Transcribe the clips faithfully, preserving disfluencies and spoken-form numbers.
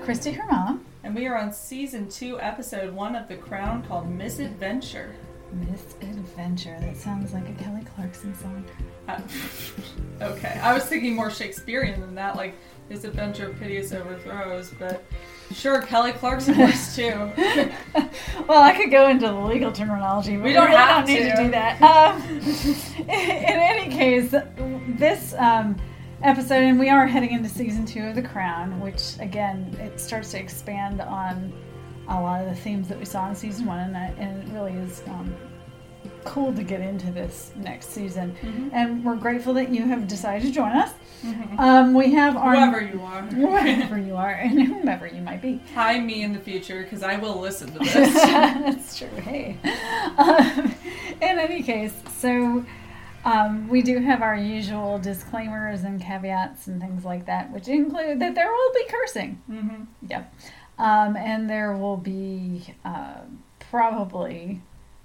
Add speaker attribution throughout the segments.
Speaker 1: Christy, her mom.
Speaker 2: And we are on season two, episode one of The Crown called Misadventure.
Speaker 1: Misadventure. That sounds like a Kelly Clarkson song.
Speaker 2: Uh, okay. I was thinking more Shakespearean than that, like Misadventure of Piteous Overthrows, but sure, Kelly Clarkson works too.
Speaker 1: Well, I could go into the legal terminology, but
Speaker 2: we don't
Speaker 1: we really
Speaker 2: have
Speaker 1: don't need
Speaker 2: to.
Speaker 1: to do that. Um, in any case, this um, episode, and we are heading into season two of The Crown, which, again, it starts to expand on a lot of the themes that we saw in season one, and, that, and it really is um, cool to get into this next season.
Speaker 2: Mm-hmm.
Speaker 1: And we're grateful that you have decided to join us.
Speaker 2: Mm-hmm.
Speaker 1: Um, we have our...
Speaker 2: Whoever you are.
Speaker 1: Whoever you are, and whomever you might be.
Speaker 2: Hi, me in the future, because I will listen to this.
Speaker 1: That's true. Hey. Um, in any case, so um, we do have our usual disclaimers and caveats and things like that, which include that there will be cursing.
Speaker 2: Mm-hmm.
Speaker 1: Yep. Um, and there will be uh, probably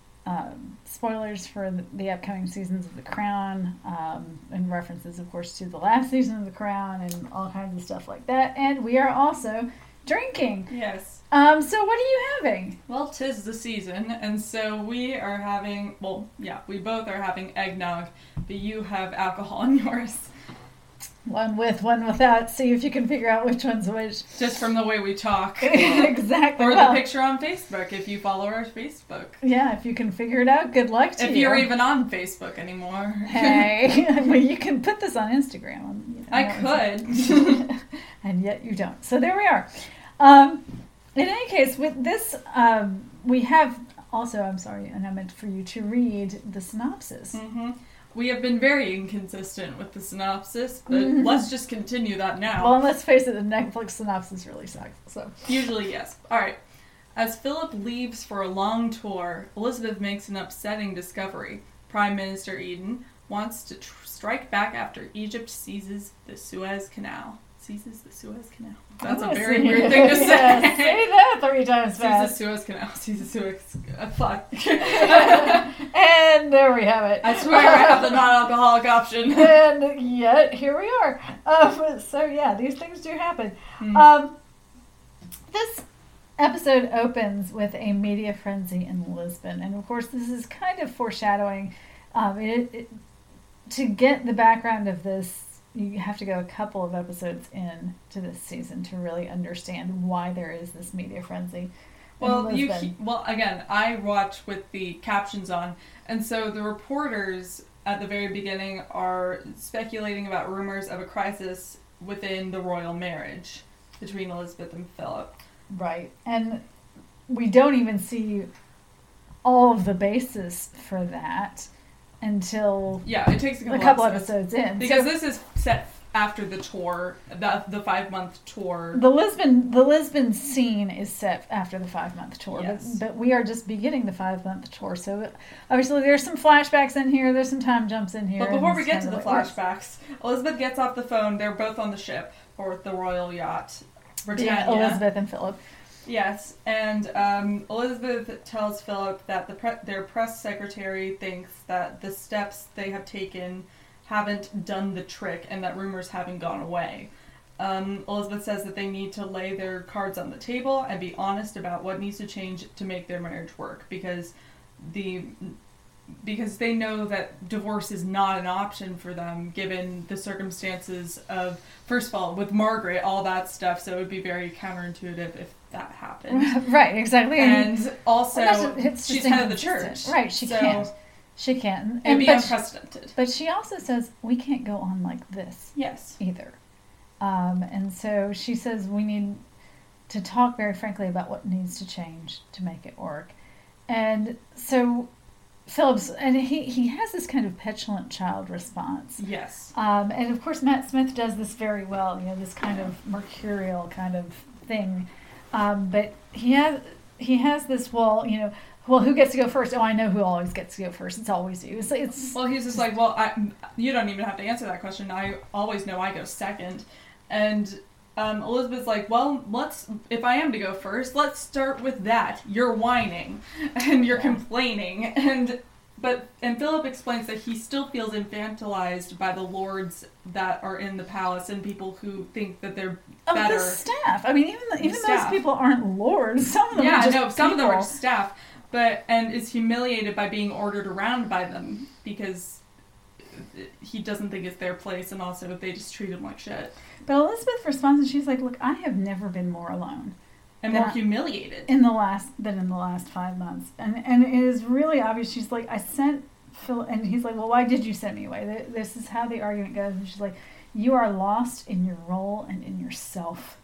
Speaker 1: um, spoilers for the, the upcoming seasons of The Crown, um, and references, of course, to the last season of The Crown and all kinds of stuff like that. And we are also drinking.
Speaker 2: Yes.
Speaker 1: Um, so what are you having?
Speaker 2: Well, 'tis the season, and so we are having, well, yeah, we both are having eggnog, but you have alcohol in yours.
Speaker 1: One with, one without. See if you can figure out which one's which.
Speaker 2: Just from the way we talk.
Speaker 1: Exactly.
Speaker 2: Or
Speaker 1: well,
Speaker 2: the picture on Facebook, if you follow our Facebook.
Speaker 1: Yeah, if you can figure it out, good luck to
Speaker 2: if
Speaker 1: you.
Speaker 2: you're even on Facebook anymore.
Speaker 1: Hey, well, you can put this on Instagram. You know,
Speaker 2: I could.
Speaker 1: And yet you don't. So there we are. Um, in any case, with this, um, we have also, I'm sorry, and I meant for you to read the synopsis.
Speaker 2: Mm-hmm. We have been very inconsistent with the synopsis, but let's just continue that now.
Speaker 1: Well, let's face it, the Netflix synopsis really sucks. So
Speaker 2: Usually, yes. Alright. As Philip leaves for a long tour, Elizabeth makes an upsetting discovery. Prime Minister Eden wants to tr- strike back after Egypt seizes the Suez Canal. Seizes the Suez Canal. That's a very
Speaker 1: see.
Speaker 2: weird thing to say.
Speaker 1: Yeah, say that three times
Speaker 2: Seizes
Speaker 1: fast.
Speaker 2: Suez Canal. Seizes Suez... Uh, fuck.
Speaker 1: And there we have it.
Speaker 2: I swear I have the non-alcoholic option.
Speaker 1: And yet, here we are. Um, so yeah, these things do happen.
Speaker 2: Mm.
Speaker 1: Um, this episode opens with a media frenzy in Lisbon. And of course, this is kind of foreshadowing. Um, it, it, to get the background of this, you have to go a couple of episodes in to this season to really understand why there is this media frenzy.
Speaker 2: Well, you well again, I watch with the captions on, and so the reporters at the very beginning are speculating about rumors of a crisis within the royal marriage between Elizabeth and Philip.
Speaker 1: Right, and we don't even see all of the basis for that until
Speaker 2: yeah, it takes a couple,
Speaker 1: a couple
Speaker 2: episodes,
Speaker 1: episodes in.
Speaker 2: because
Speaker 1: so,
Speaker 2: this is set after the tour, the the five month tour.
Speaker 1: The Lisbon the Lisbon scene is set after the five month tour,
Speaker 2: Yes.
Speaker 1: but, but we are just beginning the five month tour. So obviously there's some flashbacks in here, there's some time jumps in here.
Speaker 2: But before
Speaker 1: and
Speaker 2: we
Speaker 1: it's
Speaker 2: get to
Speaker 1: kind
Speaker 2: the
Speaker 1: of like-
Speaker 2: flashbacks, Elizabeth gets off the phone. They're both on the ship, or the royal yacht, Britannia.
Speaker 1: Yeah, Elizabeth and Philip.
Speaker 2: Yes, and um, Elizabeth tells Philip that the pre- their press secretary thinks that the steps they have taken haven't done the trick and that rumors haven't gone away. Um, Elizabeth says that they need to lay their cards on the table and be honest about what needs to change to make their marriage work, because the because they know that divorce is not an option for them given the circumstances of, first of all, with Margaret, all that stuff, so it would be very counterintuitive if that happened.
Speaker 1: Right, exactly.
Speaker 2: And also,
Speaker 1: well, it's just
Speaker 2: she's head of the church.
Speaker 1: inconsistent. Right, she
Speaker 2: so
Speaker 1: can't. She can't.
Speaker 2: It'd
Speaker 1: And,
Speaker 2: be
Speaker 1: but,
Speaker 2: unprecedented.
Speaker 1: but she also says, we can't go on like this
Speaker 2: Yes.
Speaker 1: either. Um, and so she says we need to talk very frankly about what needs to change to make it work. And so Phillips, and he, he has this kind of petulant child response.
Speaker 2: Yes.
Speaker 1: Um, and of course Matt Smith does this very well, you know, this kind of mercurial kind of thing. Um, but he has he has this, well, you know, well, who gets to go first? Oh, I know who always gets to go first. It's always you. It's, it's
Speaker 2: Well, he's just like, well, I, you don't even have to answer that question. I always know I go second. And um, Elizabeth's like, well, let's, if I am to go first, let's start with that. You're whining and you're
Speaker 1: Yeah.
Speaker 2: complaining. And But and Philip explains that he still feels infantilized by the lords that are in the palace and people who think that they're
Speaker 1: of
Speaker 2: better.
Speaker 1: the staff. I mean, even the, even
Speaker 2: staff.
Speaker 1: those people aren't lords. Some of them
Speaker 2: yeah,
Speaker 1: are just
Speaker 2: no, some
Speaker 1: people.
Speaker 2: of them are just staff. But and is humiliated by being ordered around by them because he doesn't think it's their place, and also they just treat him like shit.
Speaker 1: But Elizabeth responds and she's like, "Look, I have never been more alone."
Speaker 2: And more humiliated
Speaker 1: in the last than in the last five months, and and it is really obvious. She's like, I sent Phil, and he's like, well, why did you send me away? This is how the argument goes. And she's like, you are lost in your role and in yourself.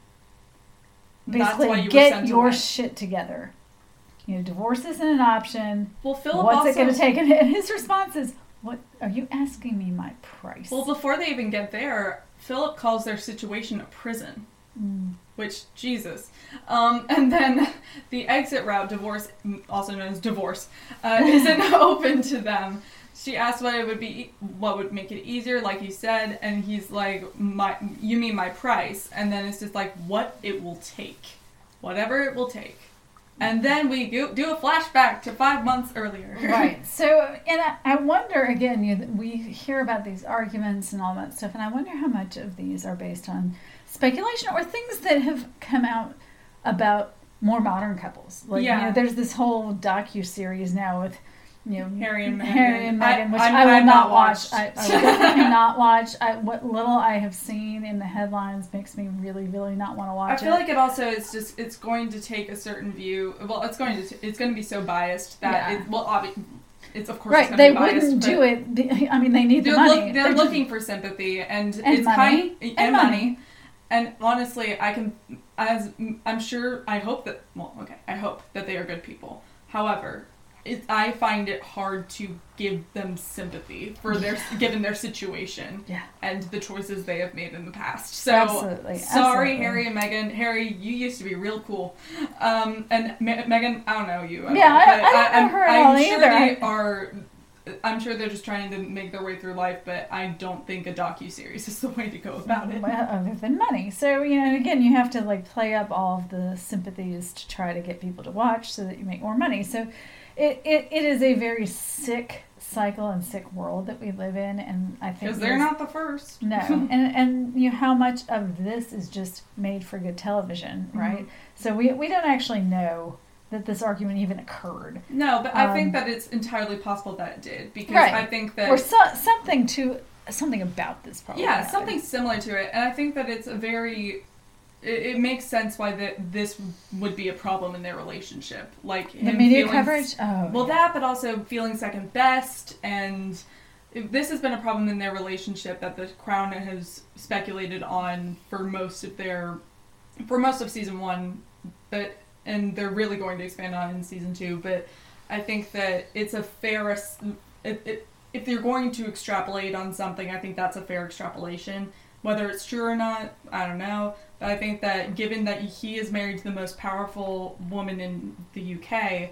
Speaker 1: Basically, you get your away. shit together. You know, divorce isn't an option.
Speaker 2: Well, Philip
Speaker 1: what's
Speaker 2: also,
Speaker 1: it going to take? And his response is, "What are you asking me my price?"
Speaker 2: Well, before they even get there, Philip calls their situation a prison.
Speaker 1: Mm.
Speaker 2: Which, Jesus. Um, and then the exit route, divorce, also known as divorce, uh, isn't open to them. She asks what it would be, what would make it easier, like you said, and he's like, "My, you mean my price?" And then it's just like, what it will take. Whatever it will take. And then we do, do a flashback to five months earlier.
Speaker 1: Right. So, and I, I wonder, again, you, we hear about these arguments and all that stuff, and I wonder how much of these are based on speculation or things that have come out about more modern couples. Like,
Speaker 2: yeah.
Speaker 1: you know, there's this whole docu-series now with, you know,
Speaker 2: Harry and Meghan,
Speaker 1: Harry and Meghan, which
Speaker 2: I,
Speaker 1: I will
Speaker 2: I've
Speaker 1: not
Speaker 2: not
Speaker 1: watch.
Speaker 2: watched.
Speaker 1: I, I will definitely not watch. I, what little I have seen in the headlines makes me really, really not want to watch it.
Speaker 2: I feel it. like it also is just, it's going to take a certain view. Well, it's going to, t- it's going to be so biased that,
Speaker 1: yeah.
Speaker 2: it, well, obviously, it's of course
Speaker 1: right.
Speaker 2: It's going
Speaker 1: they
Speaker 2: to be biased,
Speaker 1: wouldn't do it. I mean, they need the
Speaker 2: they're
Speaker 1: money.
Speaker 2: Look, they're,
Speaker 1: they're
Speaker 2: looking
Speaker 1: just,
Speaker 2: for sympathy and,
Speaker 1: and
Speaker 2: it's
Speaker 1: money.
Speaker 2: kind and,
Speaker 1: and
Speaker 2: money.
Speaker 1: money.
Speaker 2: And honestly, I can, as I'm sure, I hope that, well, okay, I hope that they are good people. However, it, I find it hard to give them sympathy for their, given their situation
Speaker 1: yeah.
Speaker 2: and the choices they have made in the past. So,
Speaker 1: absolutely.
Speaker 2: sorry,
Speaker 1: absolutely.
Speaker 2: Harry and Meghan. Harry, you used to be real cool. Um, and Me- Meghan, I don't know you. I
Speaker 1: yeah,
Speaker 2: don't,
Speaker 1: I,
Speaker 2: but
Speaker 1: I don't know
Speaker 2: I'm,
Speaker 1: her at
Speaker 2: I'm
Speaker 1: all
Speaker 2: sure
Speaker 1: either.
Speaker 2: they are. I'm sure they're just trying to make their way through life, but I don't think a docu-series is the way to go about it.
Speaker 1: Well, other than money. So, you know, again, you have to, like, play up all of the sympathies to try to get people to watch so that you make more money. So, it, it, it is a very sick cycle and sick world that we live in, and I think...
Speaker 2: Because they're not the first.
Speaker 1: No. and, and, you know, how much of this is just made for good television, right? Mm-hmm. So, we, we don't actually know that this argument even occurred.
Speaker 2: No, but
Speaker 1: um,
Speaker 2: I think that it's entirely possible that it did, because
Speaker 1: right.
Speaker 2: I think that...
Speaker 1: Or so, something to... Something about this probably.
Speaker 2: Yeah,
Speaker 1: happened.
Speaker 2: something similar to it, and I think that it's a very... It, it makes sense why the, this would be a problem in their relationship. Like,
Speaker 1: the
Speaker 2: him
Speaker 1: media
Speaker 2: feeling,
Speaker 1: coverage? Oh,
Speaker 2: Well,
Speaker 1: yeah.
Speaker 2: that, but also feeling second best, and... This has been a problem in their relationship that the Crown has speculated on for most of their... For most of season one, but... And they're really going to expand on it in season two, but I think that it's a fair... It, it, if you're going to extrapolate on something, I think that's a fair extrapolation. Whether it's true or not, I don't know. But I think that given that he is married to the most powerful woman in the U K,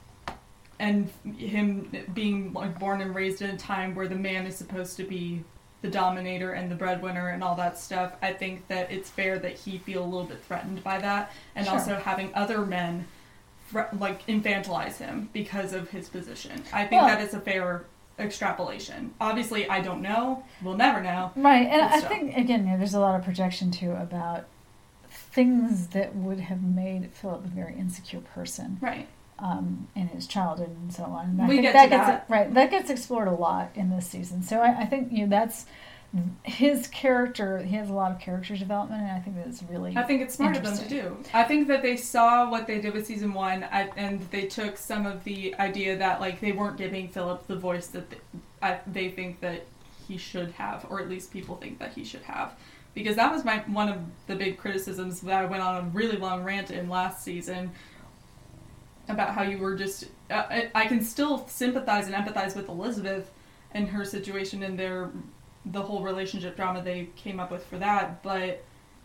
Speaker 2: and him being like born and raised in a time where the man is supposed to be the dominator and the breadwinner and all that stuff, I think that it's fair that he feel a little bit threatened by that, and
Speaker 1: sure.
Speaker 2: also having other men like infantilize him because of his position. I think
Speaker 1: well,
Speaker 2: that is a fair extrapolation. Obviously, I don't know. We'll never know.
Speaker 1: Right, and I
Speaker 2: stuff.
Speaker 1: think again, you know, there's a lot of projection too about things that would have made Philip a very insecure person.
Speaker 2: Right.
Speaker 1: Um, in his childhood and so on. And I
Speaker 2: we
Speaker 1: think
Speaker 2: get
Speaker 1: that
Speaker 2: to
Speaker 1: gets
Speaker 2: that.
Speaker 1: right. That gets explored a lot in this season. So I, I think you know that's his character. He has a lot of character development, and I think that's really.
Speaker 2: I think it's smart of them to do. I think that they saw what they did with season one, I, and they took some of the idea that like they weren't giving Philip the voice that they, I, they think that he should have, or at least people think that he should have. Because that was my one of the big criticisms that I went on a really long rant in last season. About how you were just... Uh, I, I can still sympathize and empathize with Elizabeth and her situation and their the whole relationship drama they came up with for that, but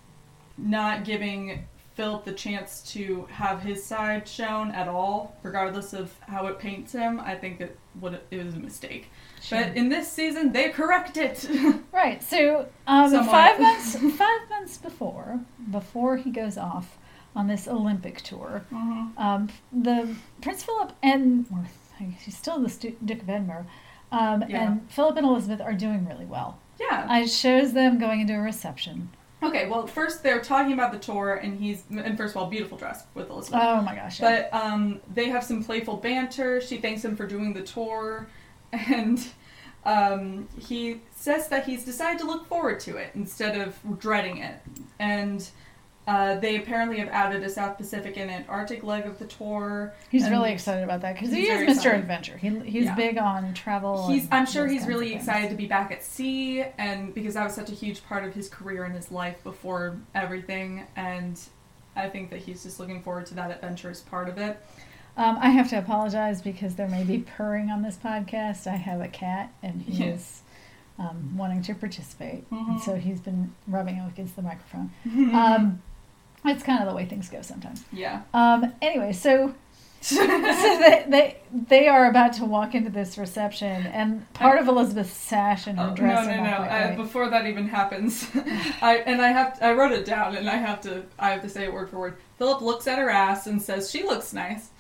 Speaker 2: not giving Philip the chance to have his side shown at all, regardless of how it paints him, I think it, would, it was a mistake. Sure. But in this season, they correct it.
Speaker 1: Right, so um, five months five months before, before he goes off on this Olympic tour,
Speaker 2: mm-hmm.
Speaker 1: um, the Prince Philip and or he's still the Stu- Duke of Edinburgh. Um,
Speaker 2: Yeah.
Speaker 1: And Philip and Elizabeth are doing really well.
Speaker 2: Yeah.
Speaker 1: Uh, It shows them going into a reception.
Speaker 2: Okay, well, first they're talking about the tour, and he's, and first of all, beautiful dress with Elizabeth.
Speaker 1: Oh my gosh. Yeah.
Speaker 2: But um, they have some playful banter. She thanks him for doing the tour, and um, he says that he's decided to look forward to it instead of dreading it. And uh, they apparently have added a South Pacific and Antarctic leg of the tour.
Speaker 1: He's
Speaker 2: and
Speaker 1: really excited about that because he
Speaker 2: he's
Speaker 1: is
Speaker 2: very
Speaker 1: Mister
Speaker 2: excited.
Speaker 1: Adventure. He, he's
Speaker 2: Yeah.
Speaker 1: big on travel.
Speaker 2: He's,
Speaker 1: and
Speaker 2: I'm sure
Speaker 1: those
Speaker 2: he's
Speaker 1: kinds
Speaker 2: really
Speaker 1: of things.
Speaker 2: excited to be back at sea, and because that was such a huge part of his career and his life before everything, and I think that he's just looking forward to that adventurous part of it.
Speaker 1: Um, I have to apologize because there may be purring on this podcast. I have a cat, and he
Speaker 2: Yeah.
Speaker 1: is um, wanting to participate,
Speaker 2: Mhm.
Speaker 1: and so he's been rubbing up against the microphone. Um, it's kind of the way things go sometimes.
Speaker 2: Yeah.
Speaker 1: Um, anyway, so so they, they they are about to walk into this reception, and part of Elizabeth's sash and her
Speaker 2: Oh,
Speaker 1: dress
Speaker 2: no,
Speaker 1: are
Speaker 2: no,
Speaker 1: not
Speaker 2: no.
Speaker 1: quite
Speaker 2: I,
Speaker 1: right.
Speaker 2: before that even happens, I and I have I wrote it down, and I have to I have to say it word for word. Philip looks at her ass and says she looks nice,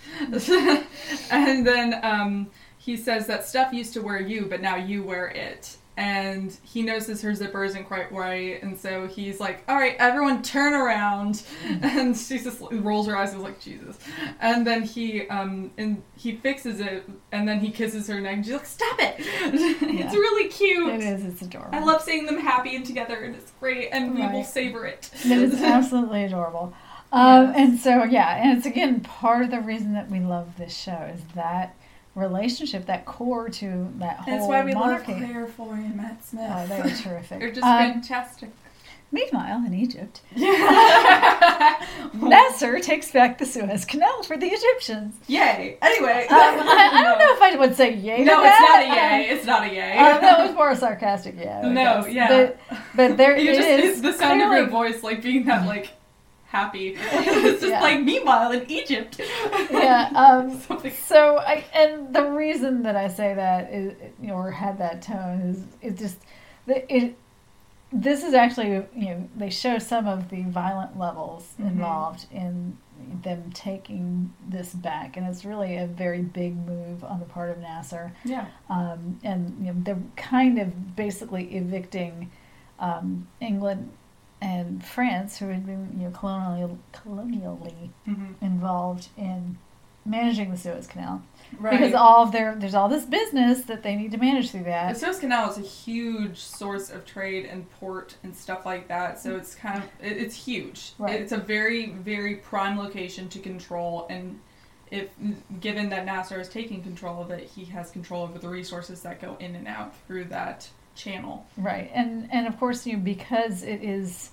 Speaker 2: and then um, he says that stuff used to wear you, but now you wear it. And he notices her zipper isn't quite right, and so he's like, all right, everyone turn around. And she just rolls her eyes and is like, Jesus. And then he um and he fixes it, and then he kisses her neck, and she's like, stop it. It's really cute.
Speaker 1: It is. It's adorable.
Speaker 2: I love seeing them happy and together, and it's great, and we will
Speaker 1: Right.
Speaker 2: savor it.
Speaker 1: It is absolutely adorable. Um,
Speaker 2: Yes.
Speaker 1: And so, yeah, and it's again part of the reason that we love this show is that relationship, that core to that whole
Speaker 2: That's why we
Speaker 1: monarchy.
Speaker 2: love Claire Foy and Matt Smith.
Speaker 1: Oh, they are terrific.
Speaker 2: They're just
Speaker 1: Um,
Speaker 2: fantastic.
Speaker 1: Meanwhile, in Egypt,
Speaker 2: Yeah.
Speaker 1: Nasser takes back the Suez Canal for the Egyptians.
Speaker 2: Yay. Anyway.
Speaker 1: Um, I, I don't know if I would say yay to
Speaker 2: No,
Speaker 1: that.
Speaker 2: it's not a yay. It's not a yay.
Speaker 1: Uh, that was more a sarcastic yeah. I
Speaker 2: No,
Speaker 1: guess.
Speaker 2: yeah.
Speaker 1: But, but there
Speaker 2: You
Speaker 1: it
Speaker 2: just,
Speaker 1: is.
Speaker 2: it's the sound of
Speaker 1: clearly-
Speaker 2: your voice, like being that, like, happy. It's just
Speaker 1: Yeah.
Speaker 2: like, meanwhile, in Egypt.
Speaker 1: Yeah. Um,
Speaker 2: Something.
Speaker 1: so, I and the reason that I say that is, you know, or had that tone is it just the it. This is actually, you know, they show some of the violent levels
Speaker 2: Mhm.
Speaker 1: involved in them taking this back, and it's really a very big move on the part of Nasser.
Speaker 2: Yeah.
Speaker 1: Um, and you know, they're kind of basically evicting um, England and France, who had been, you know, colonial, colonially
Speaker 2: Mm-hmm.
Speaker 1: involved in managing the Suez Canal,
Speaker 2: Right.
Speaker 1: because all of their there's all this business that they need to manage through
Speaker 2: The
Speaker 1: that.
Speaker 2: Suez Canal is a huge source of trade and port and stuff like that, so it's kind of it, it's huge.
Speaker 1: Right.
Speaker 2: It's a very very prime location to control, and if given that Nasser is taking control of it, he has control over the resources that go in and out through that channel.
Speaker 1: Right, and and of course, you know, because it is,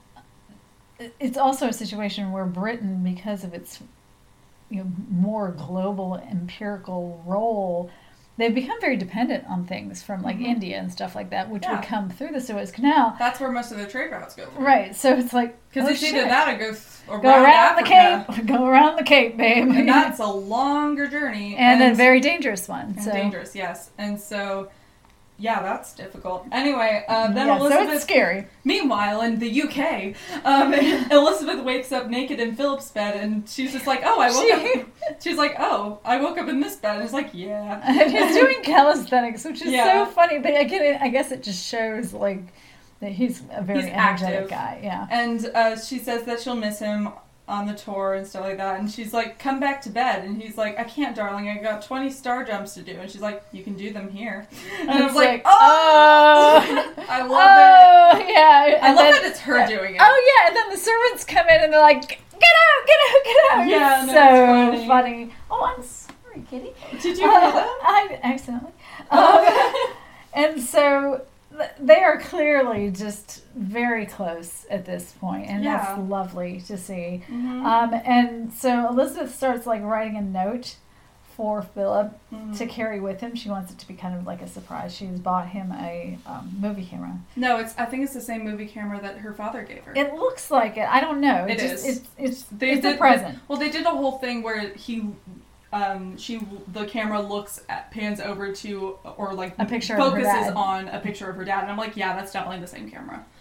Speaker 1: it's also a situation where Britain, because of its, you know, more global empirical role, they've become very dependent on things from like
Speaker 2: Mhm.
Speaker 1: India and stuff like that, which
Speaker 2: Yeah.
Speaker 1: would come through the Suez Canal.
Speaker 2: That's where most of their trade routes go through.
Speaker 1: Right, so it's like
Speaker 2: Because
Speaker 1: oh,
Speaker 2: it's either
Speaker 1: shit.
Speaker 2: that or go th- around,
Speaker 1: Go around
Speaker 2: Africa,
Speaker 1: the Cape, go around the Cape, babe,
Speaker 2: and that's a longer journey
Speaker 1: and a very dangerous one.
Speaker 2: and
Speaker 1: So
Speaker 2: dangerous. Yes, and so. Yeah, that's difficult. Anyway, uh, then
Speaker 1: yeah, so
Speaker 2: Elizabeth.
Speaker 1: it's scary.
Speaker 2: Meanwhile, in the U K, um, Elizabeth wakes up naked in Philip's bed, and she's just like, "Oh, I woke
Speaker 1: She-
Speaker 2: up." She's like, "Oh, I woke up in this bed." And it's like, "Yeah."
Speaker 1: And he's doing calisthenics, which is
Speaker 2: Yeah.
Speaker 1: so funny. But again, I guess it just shows like that he's a very
Speaker 2: He's
Speaker 1: energetic
Speaker 2: active.
Speaker 1: guy. Yeah.
Speaker 2: And uh, she says that she'll miss him on the tour and stuff like that. And she's like, "Come back to bed." And he's like, "I can't, darling. I got twenty star jumps to do." And she's like, "You can do them here." And I was
Speaker 1: It's
Speaker 2: like,
Speaker 1: like,
Speaker 2: "Oh, I love
Speaker 1: oh,
Speaker 2: it."
Speaker 1: yeah.
Speaker 2: I
Speaker 1: And
Speaker 2: love
Speaker 1: then-
Speaker 2: that it's her doing it.
Speaker 1: Oh yeah, and then the servants come in and they're like, "Get out! Get out! Get out!"
Speaker 2: Yeah,
Speaker 1: It's
Speaker 2: no,
Speaker 1: so
Speaker 2: it's funny.
Speaker 1: funny. Oh, I'm sorry, kitty.
Speaker 2: Did you
Speaker 1: Uh,
Speaker 2: hear that?
Speaker 1: I accidentally.
Speaker 2: Oh.
Speaker 1: Um, and so th- they are clearly just very close at this point, and
Speaker 2: Yeah.
Speaker 1: that's lovely to see.
Speaker 2: Mhm.
Speaker 1: Um, and so Elizabeth starts like writing a note for Philip
Speaker 2: Mhm.
Speaker 1: to carry with him. She wants it to be kind of like a surprise. She's bought him a um, movie camera.
Speaker 2: No, it's. I think it's the same movie camera that her father gave her.
Speaker 1: It looks like it. I don't know.
Speaker 2: It
Speaker 1: just,
Speaker 2: is.
Speaker 1: It's it's,
Speaker 2: They
Speaker 1: it's
Speaker 2: did-
Speaker 1: a present.
Speaker 2: Well, they did a whole thing where he, um, she, the camera looks at, pans over to, or like
Speaker 1: A picture of her
Speaker 2: focuses
Speaker 1: dad.
Speaker 2: on a picture of her dad, and I'm like, yeah, that's definitely the same camera.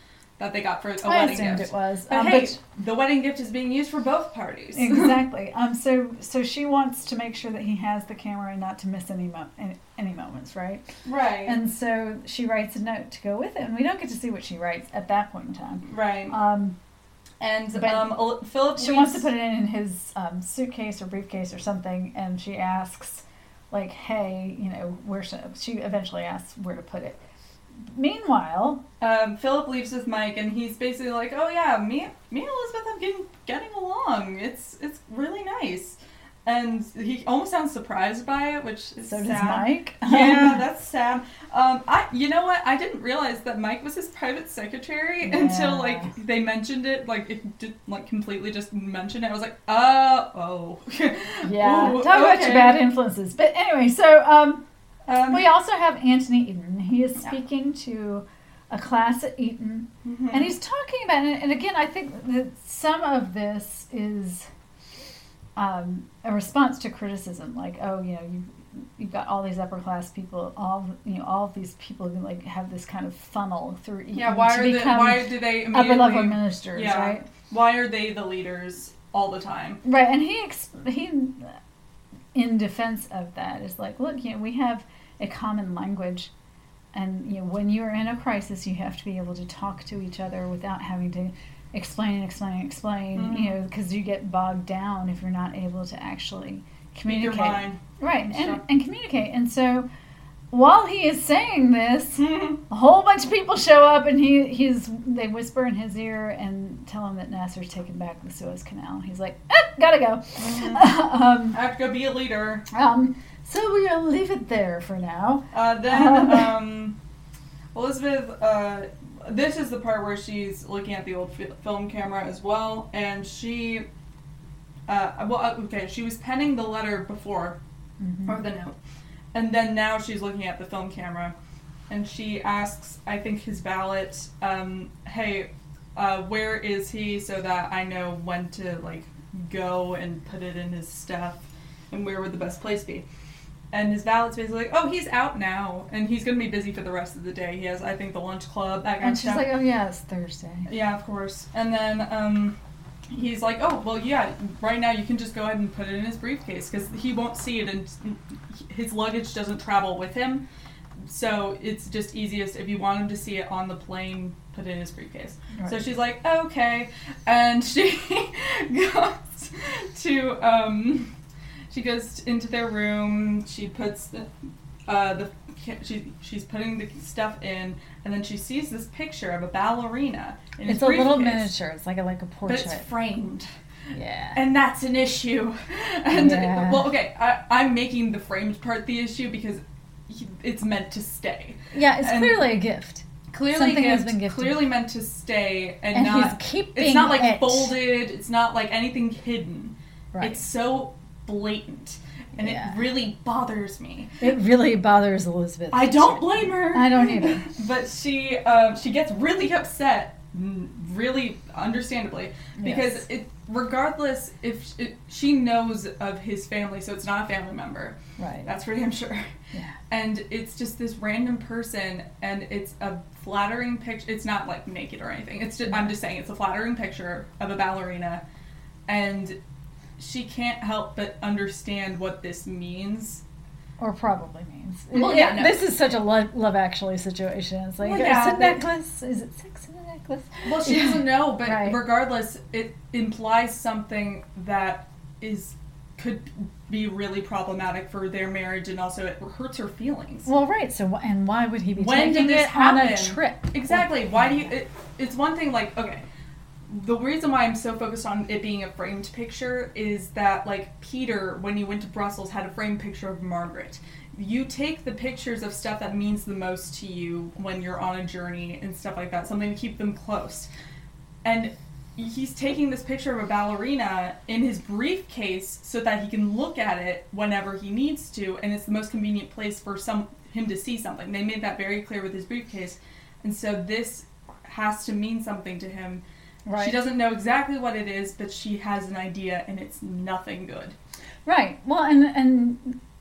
Speaker 2: that they got for a
Speaker 1: I
Speaker 2: wedding
Speaker 1: assumed
Speaker 2: gift.
Speaker 1: it was.
Speaker 2: But
Speaker 1: Um,
Speaker 2: hey,
Speaker 1: but
Speaker 2: the wedding gift is being used for both parties.
Speaker 1: exactly. Um. So so she wants to make sure that he has the camera and not to miss any mo- any, any moments, right?
Speaker 2: Right.
Speaker 1: And so she writes a note to go with it, and we don't get to see what she writes at that point in time.
Speaker 2: right.
Speaker 1: Um.
Speaker 2: And
Speaker 1: but
Speaker 2: um, Philip
Speaker 1: She wants to put it in his um, suitcase or briefcase or something, and she asks, like, "Hey, you know, where should?" She eventually asks where to put it. Meanwhile,
Speaker 2: Um, Philip leaves with Mike, and he's basically like, "Oh yeah, me, me and Elizabeth have been getting along. It's it's really nice." And he almost sounds surprised by it, which is
Speaker 1: so
Speaker 2: sad.
Speaker 1: does Mike.
Speaker 2: Yeah, that's sad. Um, I, you know what? I didn't realize that Mike was his private secretary
Speaker 1: Yeah.
Speaker 2: until like they mentioned it. Like it did, like completely just mentioned it. I was like, uh, oh.
Speaker 1: Yeah,
Speaker 2: Ooh,
Speaker 1: talk about
Speaker 2: okay.
Speaker 1: your bad influences. But anyway, so um,
Speaker 2: Um,
Speaker 1: we also have Anthony Eden. He is
Speaker 2: Yeah.
Speaker 1: speaking to a class at Eton,
Speaker 2: mhm.
Speaker 1: and he's talking about it. And again, I think that some of this is um, a response to criticism, like, oh, you know, you you've got all these upper class people, all you know, all of these people who like have this kind of funnel through Eton
Speaker 2: yeah. Why
Speaker 1: to
Speaker 2: are they?
Speaker 1: become
Speaker 2: Why do they
Speaker 1: upper level
Speaker 2: immediately?
Speaker 1: ministers,
Speaker 2: Yeah.
Speaker 1: right?
Speaker 2: Why are they the leaders all the time?
Speaker 1: Right, and he ex- he, in defense of that, is like, look, you know, we have a common language, and you know, when you are in a crisis, you have to be able to talk to each other without having to explain and explain and explain.
Speaker 2: Mhm.
Speaker 1: You know, because you get bogged down if you're not able to actually
Speaker 2: Speak
Speaker 1: communicate.
Speaker 2: your mind.
Speaker 1: Right,
Speaker 2: and
Speaker 1: and
Speaker 2: stuff.
Speaker 1: and communicate. And so, while he is saying this,
Speaker 2: Mhm.
Speaker 1: a whole bunch of people show up, and he he's they whisper in his ear and tell him that Nasser's taken back the Suez Canal. He's like, eh, gotta go.
Speaker 2: Mhm.
Speaker 1: um,
Speaker 2: I have to go be a leader.
Speaker 1: um, so we'll leave it there for now.
Speaker 2: Uh, then um, Elizabeth, uh, this is the part where she's looking at the old fi- film camera as well, and she, uh, well, uh, okay, she was penning the letter before,
Speaker 1: Mhm.
Speaker 2: or the note, and then now she's looking at the film camera, and she asks, I think his valet, um, hey, uh, where is he, so that I know when to like go and put it in his stuff, and where would the best place be. And his valet's basically like, oh, he's out now, and he's going to be busy for the rest of the day. He has, I think, the lunch club, that kind
Speaker 1: And
Speaker 2: of
Speaker 1: she's
Speaker 2: stuff.
Speaker 1: like, oh yeah, it's Thursday.
Speaker 2: Yeah, of course. And then um, he's like, oh, well, yeah, right now you can just go ahead and put it in his briefcase, because he won't see it, and his luggage doesn't travel with him. So it's just easiest if you want him to see it on the plane, put it in his briefcase.
Speaker 1: Right.
Speaker 2: So she's like, okay. And she goes to... Um, She goes into their room. She puts the, uh, the she she's putting the stuff in, and then she sees this picture of a ballerina. In
Speaker 1: It's
Speaker 2: his
Speaker 1: a little
Speaker 2: briefcase,
Speaker 1: miniature. It's like a like a
Speaker 2: but
Speaker 1: portrait.
Speaker 2: it's framed,
Speaker 1: Yeah.
Speaker 2: and that's an issue. And
Speaker 1: Yeah.
Speaker 2: well, okay, I, I'm making the framed part the issue because he, it's meant to stay.
Speaker 1: Yeah, it's
Speaker 2: and-
Speaker 1: clearly a gift.
Speaker 2: Clearly,
Speaker 1: Something has
Speaker 2: gift,
Speaker 1: been gifted.
Speaker 2: clearly meant to stay, and,
Speaker 1: And
Speaker 2: not.
Speaker 1: he's keeping
Speaker 2: It's not like
Speaker 1: it.
Speaker 2: folded. It's not like anything hidden.
Speaker 1: Right.
Speaker 2: It's so blatant, and
Speaker 1: Yeah.
Speaker 2: it really bothers me.
Speaker 1: It really bothers Elizabeth.
Speaker 2: I don't blame her.
Speaker 1: I don't either.
Speaker 2: But she um, she gets really upset, mm, really understandably, because
Speaker 1: Yes.
Speaker 2: it regardless if it, she knows of his family, so it's not a family member.
Speaker 1: Right.
Speaker 2: That's for damn sure.
Speaker 1: Yeah.
Speaker 2: And it's just this random person, and it's a flattering picture. It's not like naked or anything. It's just I'm just saying it's a flattering picture of a ballerina, and she can't help but understand what this means.
Speaker 1: Or probably means.
Speaker 2: Well,
Speaker 1: It-
Speaker 2: yeah, no.
Speaker 1: This is such a Love, love Actually situation. It's like,
Speaker 2: Well,
Speaker 1: is
Speaker 2: yeah,
Speaker 1: it
Speaker 2: but-
Speaker 1: necklace? Is it sex in a necklace?
Speaker 2: Well, she doesn't know, but
Speaker 1: Right.
Speaker 2: regardless, it implies something that is could be really problematic for their marriage, and also it hurts her feelings.
Speaker 1: Well, right. So, wh- and why would he be
Speaker 2: When
Speaker 1: taking
Speaker 2: did this
Speaker 1: it on a
Speaker 2: happen?
Speaker 1: trip?
Speaker 2: Exactly. Why do you? It, it's one thing like okay. The reason why I'm so focused on it being a framed picture is that like Peter, when he went to Brussels, had a framed picture of Margaret. You take the pictures of stuff that means the most to you when you're on a journey and stuff like that, something to keep them close. And he's taking this picture of a ballerina in his briefcase so that he can look at it whenever he needs to, and it's the most convenient place for some him to see something. They made that very clear with his briefcase, and so this has to mean something to him.
Speaker 1: Right.
Speaker 2: She doesn't know exactly what it is, but she has an idea, and it's nothing good.
Speaker 1: Right. Well, and and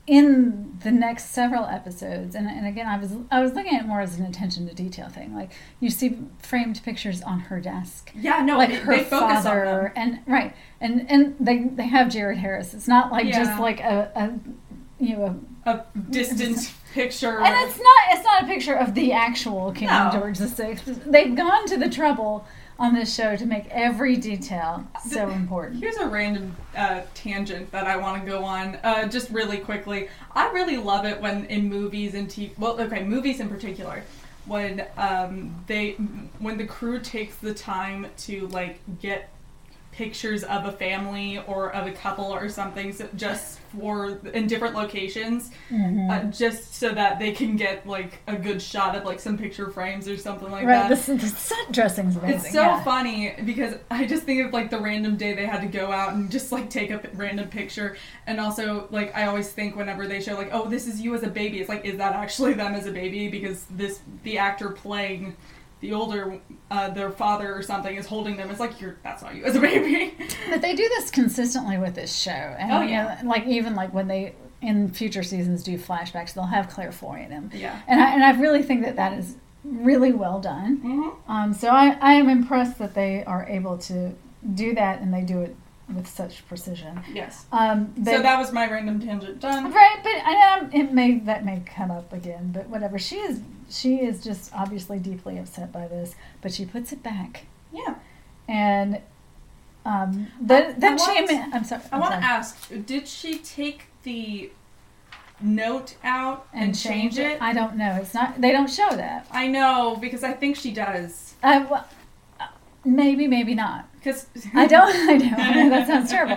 Speaker 1: in the next several episodes, and, and again, I was I was looking at it more as an attention to detail thing. Like you see framed pictures on her desk,
Speaker 2: Yeah, no,
Speaker 1: like
Speaker 2: they,
Speaker 1: her
Speaker 2: they focus on them.
Speaker 1: father, and right, and and they they have Jared Harris. It's not like
Speaker 2: Yeah.
Speaker 1: just like a, a you know a,
Speaker 2: A distant picture.
Speaker 1: and it's not it's not a picture of the actual King
Speaker 2: No.
Speaker 1: George the Sixth. They've gone to the trouble on this show to make every detail so important.
Speaker 2: Here's a random uh, tangent that I want to go on, uh, just really quickly. I really love it when in movies and T V, well, okay, movies in particular, when um, they, when the crew takes the time to like get pictures of a family or of a couple or something, so just for in different locations,
Speaker 1: Mm-hmm.
Speaker 2: uh, just so that they can get like a good shot of like some picture frames or something like
Speaker 1: Right,
Speaker 2: that.
Speaker 1: the, the set dressing's amazing.
Speaker 2: It's so
Speaker 1: yeah.
Speaker 2: funny because I just think of like the random day they had to go out and just like take a p- random picture, and also like I always think whenever they show like, oh, this is you as a baby, it's like, is that actually them as a baby? Because this the actor playing the older uh, their father or something is holding them. It's like, you're that's not you as a baby.
Speaker 1: But they do this consistently with this show, and
Speaker 2: Oh,
Speaker 1: you
Speaker 2: yeah.
Speaker 1: know, like even like when they in future seasons do flashbacks, they'll have Claire Foy in them,
Speaker 2: Yeah.
Speaker 1: and I and I really think that that is really well done.
Speaker 2: Mm-hmm.
Speaker 1: Um, so I I am impressed that they are able to do that, and they do it with such precision.
Speaker 2: Yes.
Speaker 1: Um, but,
Speaker 2: So that was my random tangent done.
Speaker 1: right, but I know it may that may come up again, but whatever. She is she is just obviously deeply upset by this, but she puts it back,
Speaker 2: Yeah.
Speaker 1: and um, then then
Speaker 2: I
Speaker 1: she.
Speaker 2: wanted to-
Speaker 1: admit- I'm sorry.
Speaker 2: I
Speaker 1: I'm
Speaker 2: want to
Speaker 1: sorry.
Speaker 2: ask, did she take the note out and,
Speaker 1: and
Speaker 2: change it?
Speaker 1: I don't know. It's not. They don't show that.
Speaker 2: I know, because I think she does.
Speaker 1: Uh, well, uh, maybe, maybe not.
Speaker 2: Because
Speaker 1: I don't. I know. I know that sounds terrible.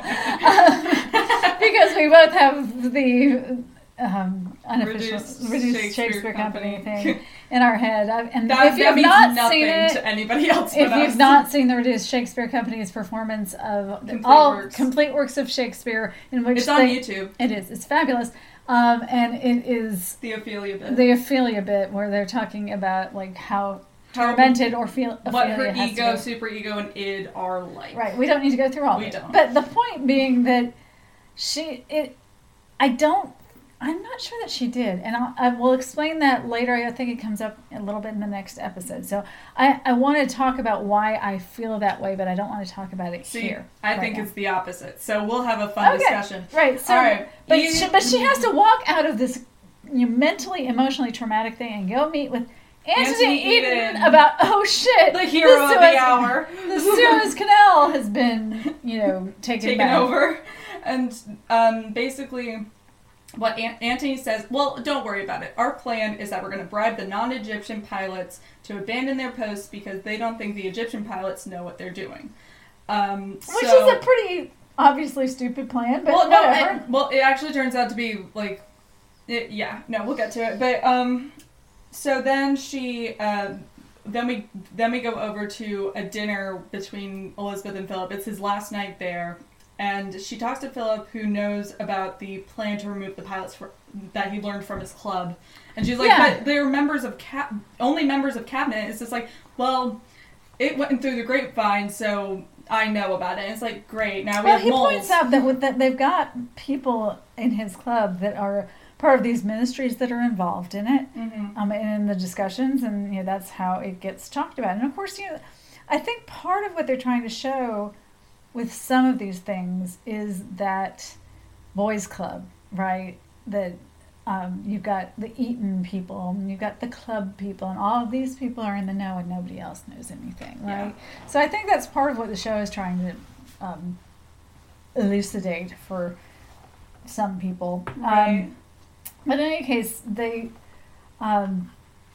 Speaker 1: Uh, because we both have the um, unofficial
Speaker 2: Reduced
Speaker 1: reduced,
Speaker 2: Shakespeare
Speaker 1: Shakespeare, Company,
Speaker 2: Company.
Speaker 1: thing in our head. I, and
Speaker 2: that,
Speaker 1: if you
Speaker 2: that
Speaker 1: have
Speaker 2: means
Speaker 1: not
Speaker 2: nothing
Speaker 1: seen it,
Speaker 2: to anybody else
Speaker 1: if
Speaker 2: but
Speaker 1: you've
Speaker 2: us.
Speaker 1: not seen the Reduced Shakespeare Company's performance of
Speaker 2: Complete
Speaker 1: all
Speaker 2: works.
Speaker 1: complete works of Shakespeare, in which
Speaker 2: It's on
Speaker 1: they,
Speaker 2: YouTube,
Speaker 1: it is. It's fabulous, um, and it is
Speaker 2: the Ophelia bit.
Speaker 1: the Ophelia bit where they're talking about like how
Speaker 2: How-
Speaker 1: tormented or feel
Speaker 2: what her
Speaker 1: Ophelia has
Speaker 2: ego,
Speaker 1: to be.
Speaker 2: super ego, and id are like.
Speaker 1: Right, we don't need to go through all
Speaker 2: We
Speaker 1: of it.
Speaker 2: don't.
Speaker 1: But the point being that she, it, I don't, I'm not sure that she did, and I'll, I will explain that later. I think it comes up a little bit in the next episode. So I, I want to talk about why I feel that way, but I don't want to talk about it
Speaker 2: See,
Speaker 1: here.
Speaker 2: I
Speaker 1: right
Speaker 2: think
Speaker 1: now.
Speaker 2: it's the opposite. So we'll have a fun
Speaker 1: Okay.
Speaker 2: discussion.
Speaker 1: Right. So,
Speaker 2: All right.
Speaker 1: but
Speaker 2: You-
Speaker 1: she, but she has to walk out of this you know, mentally, emotionally traumatic thing and go meet with Anthony,
Speaker 2: Anthony
Speaker 1: Eden,
Speaker 2: Eden.
Speaker 1: about oh shit,
Speaker 2: The hero of
Speaker 1: Suez-
Speaker 2: the hour.
Speaker 1: The Suez Canal has been you know taken,
Speaker 2: Taken
Speaker 1: back.
Speaker 2: over. And um, basically, what An- Antony says, well, don't worry about it. Our plan is that we're going to bribe the non-Egyptian pilots to abandon their posts because they don't think the Egyptian pilots know what they're doing. Um,
Speaker 1: Which
Speaker 2: so,
Speaker 1: is a pretty obviously stupid plan, but
Speaker 2: well, no,
Speaker 1: whatever.
Speaker 2: it, well, it actually turns out to be like, it, yeah, no, we'll get to it. But um, so then she, uh, then we then we go over to a dinner between Elizabeth and Philip. It's his last night there. And she talks to Philip, who knows about the plan to remove the pilots for, that he learned from his club. And she's like,
Speaker 1: Yeah.
Speaker 2: but they're members of cap, only members of cabinet. It's just like, well, it went through the grapevine, so I know about it. And it's like, great, now we
Speaker 1: Well,
Speaker 2: have
Speaker 1: he
Speaker 2: moles.
Speaker 1: points out that with that they've got people in his club that are part of these ministries that are involved in it,
Speaker 2: Mm-hmm.
Speaker 1: um, and in the discussions, and you know that's how it gets talked about. And of course, you know, I think part of what they're trying to show with some of these things is that boys' club, right? That um, you've got the Eton people, and you've got the club people, and all of these people are in the know, and nobody else knows anything, right?
Speaker 2: Yeah.
Speaker 1: So I think that's part of what the show is trying to um, elucidate for some people.
Speaker 2: Right.
Speaker 1: Um, but in any case, they. Um,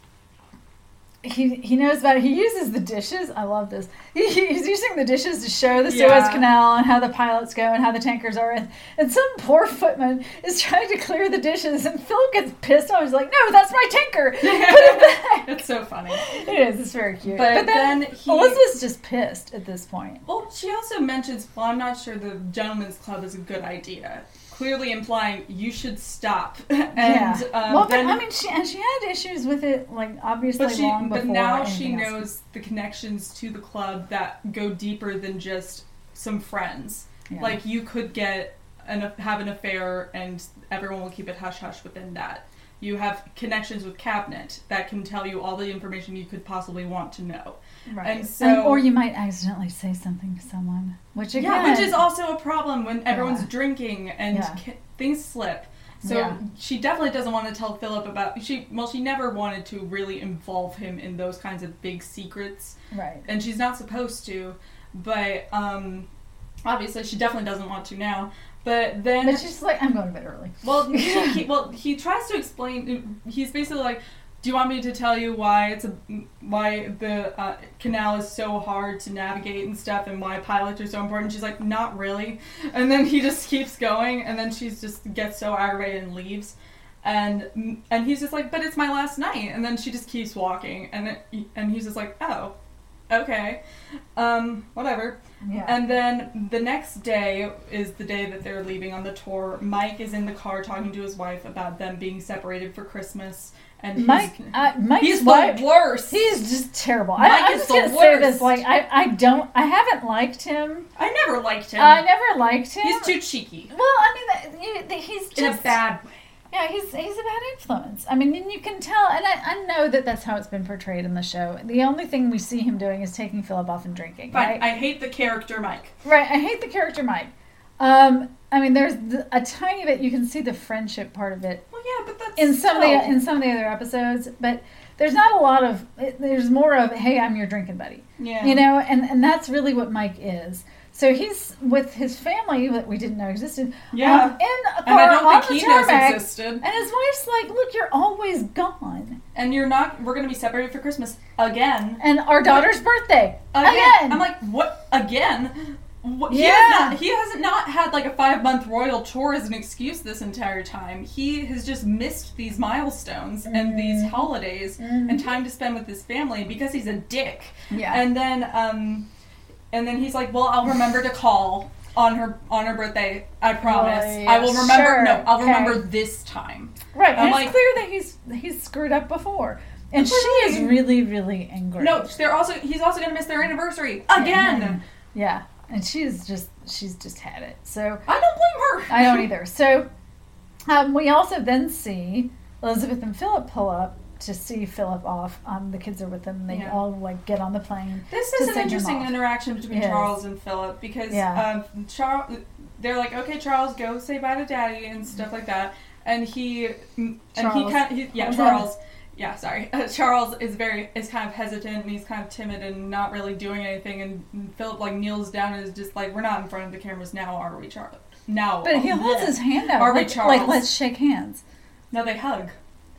Speaker 1: he he knows about it. He uses the dishes. I love this. He, he's using the dishes to show the Suez
Speaker 2: Yeah.
Speaker 1: Canal and how the pilots go and how the tankers are. And, and some poor footman is trying to clear the dishes, and Philip gets pissed off. He's like, "No, that's my tanker. Put it back."
Speaker 2: It's so funny.
Speaker 1: It is. It's very cute.
Speaker 2: But
Speaker 1: But, then,
Speaker 2: then he-
Speaker 1: Elizabeth's just pissed at this point.
Speaker 2: Well, she also mentions, well, I'm not sure the gentleman's club is a good idea. Clearly implying you should stop. and
Speaker 1: yeah.
Speaker 2: um,
Speaker 1: well,
Speaker 2: then,
Speaker 1: but I mean, she and she had issues with it, like obviously
Speaker 2: but she,
Speaker 1: long before.
Speaker 2: but now she
Speaker 1: anything else.
Speaker 2: knows the connections to the club that go deeper than just some friends.
Speaker 1: Yeah.
Speaker 2: Like you could get an, have an affair and everyone will keep it hush-hush within that. You have connections with Cabinet that can tell you all the information you could possibly want to know.
Speaker 1: Right.
Speaker 2: And so,
Speaker 1: and, or you might accidentally say something to someone, which again,
Speaker 2: yeah, which is also a problem when everyone's
Speaker 1: Yeah.
Speaker 2: drinking and
Speaker 1: Yeah.
Speaker 2: ca- things slip. So
Speaker 1: Yeah.
Speaker 2: she definitely doesn't want to tell Philip about she. Well, she never wanted to really involve him in those kinds of big secrets,
Speaker 1: right.
Speaker 2: and she's not supposed to. But um, obviously, she definitely doesn't want to now. But then,
Speaker 1: But she's like, I'm going to bed early.
Speaker 2: well, he, he, well, he tries to explain. He's basically like, "Do you want me to tell you why it's a why the uh, canal is so hard to navigate and stuff, and why pilots are so important?" She's like, "Not really." And then he just keeps going, and then she's just gets so aggravated and leaves, and and he's just like, "But it's my last night." And then she just keeps walking, and it, and he's just like, "Oh, okay, um, whatever."
Speaker 1: Yeah.
Speaker 2: And then the next day is the day that they're leaving on the tour. Mike is in the car talking to his wife about them being separated for Christmas. And he's,
Speaker 1: Mike, uh, Mike's
Speaker 2: he's
Speaker 1: wife,
Speaker 2: the worst.
Speaker 1: he's just terrible.
Speaker 2: Mike
Speaker 1: I, I'm
Speaker 2: is
Speaker 1: just
Speaker 2: the
Speaker 1: gonna say this,
Speaker 2: worst.
Speaker 1: like, I, I don't, I haven't liked him.
Speaker 2: I never liked him.
Speaker 1: I never liked him.
Speaker 2: He's too cheeky.
Speaker 1: Well, I mean, that- you- that he's just
Speaker 2: In a bad way.
Speaker 1: Yeah, he's he's a bad influence. I mean, and you can tell, and I, I know that that's how it's been portrayed in the show. The only thing we see him doing is taking Philip off and drinking.
Speaker 2: But
Speaker 1: Right?
Speaker 2: I hate the character Mike.
Speaker 1: Right. I hate the character Mike. Um, I mean, there's the, a tiny bit you can see the friendship part of it
Speaker 2: Well, yeah, but that's
Speaker 1: in some of
Speaker 2: still-
Speaker 1: the in some of the other episodes, but there's not a lot of. It, there's more of, hey, I'm your drinking buddy.
Speaker 2: yeah.
Speaker 1: You know, and and that's really what Mike is. So he's with his family that we didn't know existed.
Speaker 2: Yeah.
Speaker 1: Um, in a
Speaker 2: And
Speaker 1: car
Speaker 2: I don't
Speaker 1: on
Speaker 2: think
Speaker 1: the
Speaker 2: he knows
Speaker 1: tarmac,
Speaker 2: existed.
Speaker 1: and his wife's like, "Look, you're always gone."
Speaker 2: And you're not. We're gonna be separated for Christmas again.
Speaker 1: And our daughter's birthday
Speaker 2: Again.
Speaker 1: again.
Speaker 2: I'm like, what? Again? What, he,
Speaker 1: Yeah.
Speaker 2: has not, he hasn't not had like a five month royal tour as an excuse this entire time. He has just missed these milestones and these holidays and time to spend with his family because he's a dick.
Speaker 1: Yeah.
Speaker 2: And then, um, and then he's like, "Well, I'll remember to call on her on her birthday. I promise.
Speaker 1: Well,
Speaker 2: I will
Speaker 1: yeah,
Speaker 2: remember.
Speaker 1: sure.
Speaker 2: No, I'll
Speaker 1: Okay.
Speaker 2: remember this time."
Speaker 1: right.
Speaker 2: I'm
Speaker 1: And
Speaker 2: like-
Speaker 1: it's clear that he's he's screwed up before, and she is really, really angry.
Speaker 2: No, they're also. He's also gonna miss their anniversary again.
Speaker 1: Yeah, and she's just she's just had it. So
Speaker 2: I don't blame her.
Speaker 1: I don't either. So um, we also then see Elizabeth and Philip pull up to see Philip off. Um, the kids are with them. They
Speaker 2: Yeah.
Speaker 1: all like get on the plane.
Speaker 2: This
Speaker 1: to
Speaker 2: is an
Speaker 1: send him
Speaker 2: interesting
Speaker 1: off.
Speaker 2: interaction between
Speaker 1: It is.
Speaker 2: Charles and Philip because
Speaker 1: Yeah.
Speaker 2: um, Charles, they're like, "Okay, Charles, go say bye to Daddy" and stuff like that, and he and he
Speaker 1: Charles.
Speaker 2: kind he, yeah
Speaker 1: Hold
Speaker 2: Charles. Yeah, sorry. Uh, Charles is very is kind of hesitant and he's kind of timid and not really doing anything. And Philip like kneels down and is just like, "We're not in front of the cameras now, are we, Charles? No."
Speaker 1: But he holds
Speaker 2: Yeah.
Speaker 1: his hand out
Speaker 2: Are we
Speaker 1: like,
Speaker 2: Charles?
Speaker 1: like let's shake hands
Speaker 2: No, they hug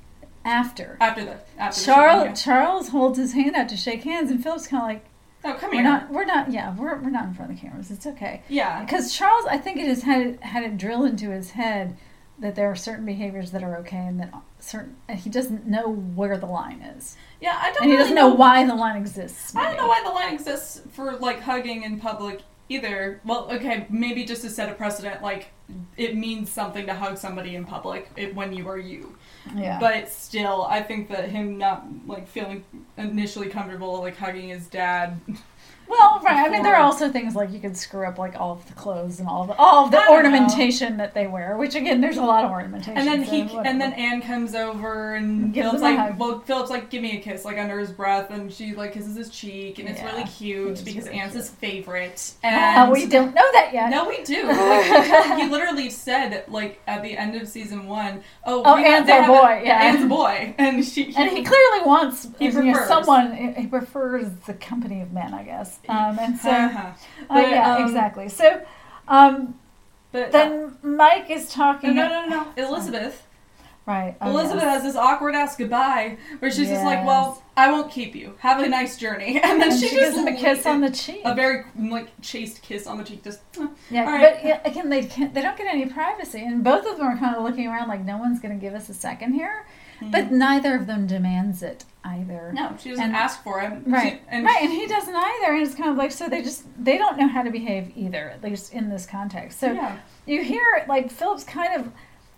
Speaker 1: after.
Speaker 2: after the after the
Speaker 1: Charles
Speaker 2: shooting, yeah.
Speaker 1: Charles holds his hand out to shake hands, and Philip's kind of like,
Speaker 2: Oh, come
Speaker 1: "We're
Speaker 2: here.
Speaker 1: not, we're not, yeah, we're we're not in front of the cameras. It's okay."
Speaker 2: Yeah.
Speaker 1: Because Charles, I think it has had it, had it drilled into his head that there are certain behaviors that are okay, and that certain and he doesn't know where the line is,
Speaker 2: Yeah, I don't
Speaker 1: and he
Speaker 2: really
Speaker 1: doesn't know why the line exists.
Speaker 2: I don't
Speaker 1: maybe.
Speaker 2: know why the line exists for like hugging in public either. Well, okay, maybe just to set a precedent, like it means something to hug somebody in public it, when you are you.
Speaker 1: Yeah.
Speaker 2: But still, I think that him not like feeling initially comfortable like hugging his dad.
Speaker 1: Well, right. I mean, there are
Speaker 2: before-
Speaker 1: also things like you could screw up like all of the clothes and all of the all of the
Speaker 2: I don't
Speaker 1: ornamentation that they wear. Which again, there's a lot of ornamentation.
Speaker 2: And then
Speaker 1: so
Speaker 2: he
Speaker 1: whatever.
Speaker 2: and then Anne comes over and
Speaker 1: Gives
Speaker 2: Philip's
Speaker 1: him a
Speaker 2: like,
Speaker 1: hug.
Speaker 2: well, Philip's like, "Give me a kiss," like under his breath, and she like kisses his cheek, and it's
Speaker 1: Yeah,
Speaker 2: really
Speaker 1: it
Speaker 2: cute
Speaker 1: is
Speaker 2: because
Speaker 1: really
Speaker 2: Anne's
Speaker 1: cute.
Speaker 2: his favorite.
Speaker 1: Ah,
Speaker 2: And
Speaker 1: we don't know that yet.
Speaker 2: No, we do. Like, he, told- he literally said, like, at the end of season one, "Oh,
Speaker 1: Oh,
Speaker 2: we have-
Speaker 1: Anne's
Speaker 2: they
Speaker 1: our
Speaker 2: have a-
Speaker 1: boy, yeah.
Speaker 2: Anne's a boy," and she, he,
Speaker 1: And he clearly wants
Speaker 2: He
Speaker 1: you know,
Speaker 2: prefers.
Speaker 1: someone. He prefers the company of men, I guess. Um, and so,
Speaker 2: Uh-huh.
Speaker 1: uh,
Speaker 2: But,
Speaker 1: yeah,
Speaker 2: um,
Speaker 1: exactly. So, um,
Speaker 2: But
Speaker 1: then Mike is
Speaker 2: uh,
Speaker 1: talking.
Speaker 2: no, no, no, no. Elizabeth.
Speaker 1: Right. oh,
Speaker 2: Elizabeth
Speaker 1: yes.
Speaker 2: has this awkward ass goodbye where she's just like,
Speaker 1: Yes.
Speaker 2: "Well, I won't keep you. Have a nice journey," and then
Speaker 1: And
Speaker 2: she,
Speaker 1: she
Speaker 2: just
Speaker 1: gives him a kiss on the cheek.
Speaker 2: a very like chaste kiss on the cheek, just. uh,
Speaker 1: Yeah,
Speaker 2: all right.
Speaker 1: but yeah, again, they can't. They don't get any privacy, and both of them are kind of looking around like no one's going to give us a second here. But neither of them demands it either.
Speaker 2: No, she doesn't
Speaker 1: And-
Speaker 2: ask for it.
Speaker 1: Right,
Speaker 2: She, and
Speaker 1: right, and he doesn't either, and it's kind of like so they just they don't know how to behave either, at least in this context. So
Speaker 2: Yeah.
Speaker 1: you hear like Philip's kind of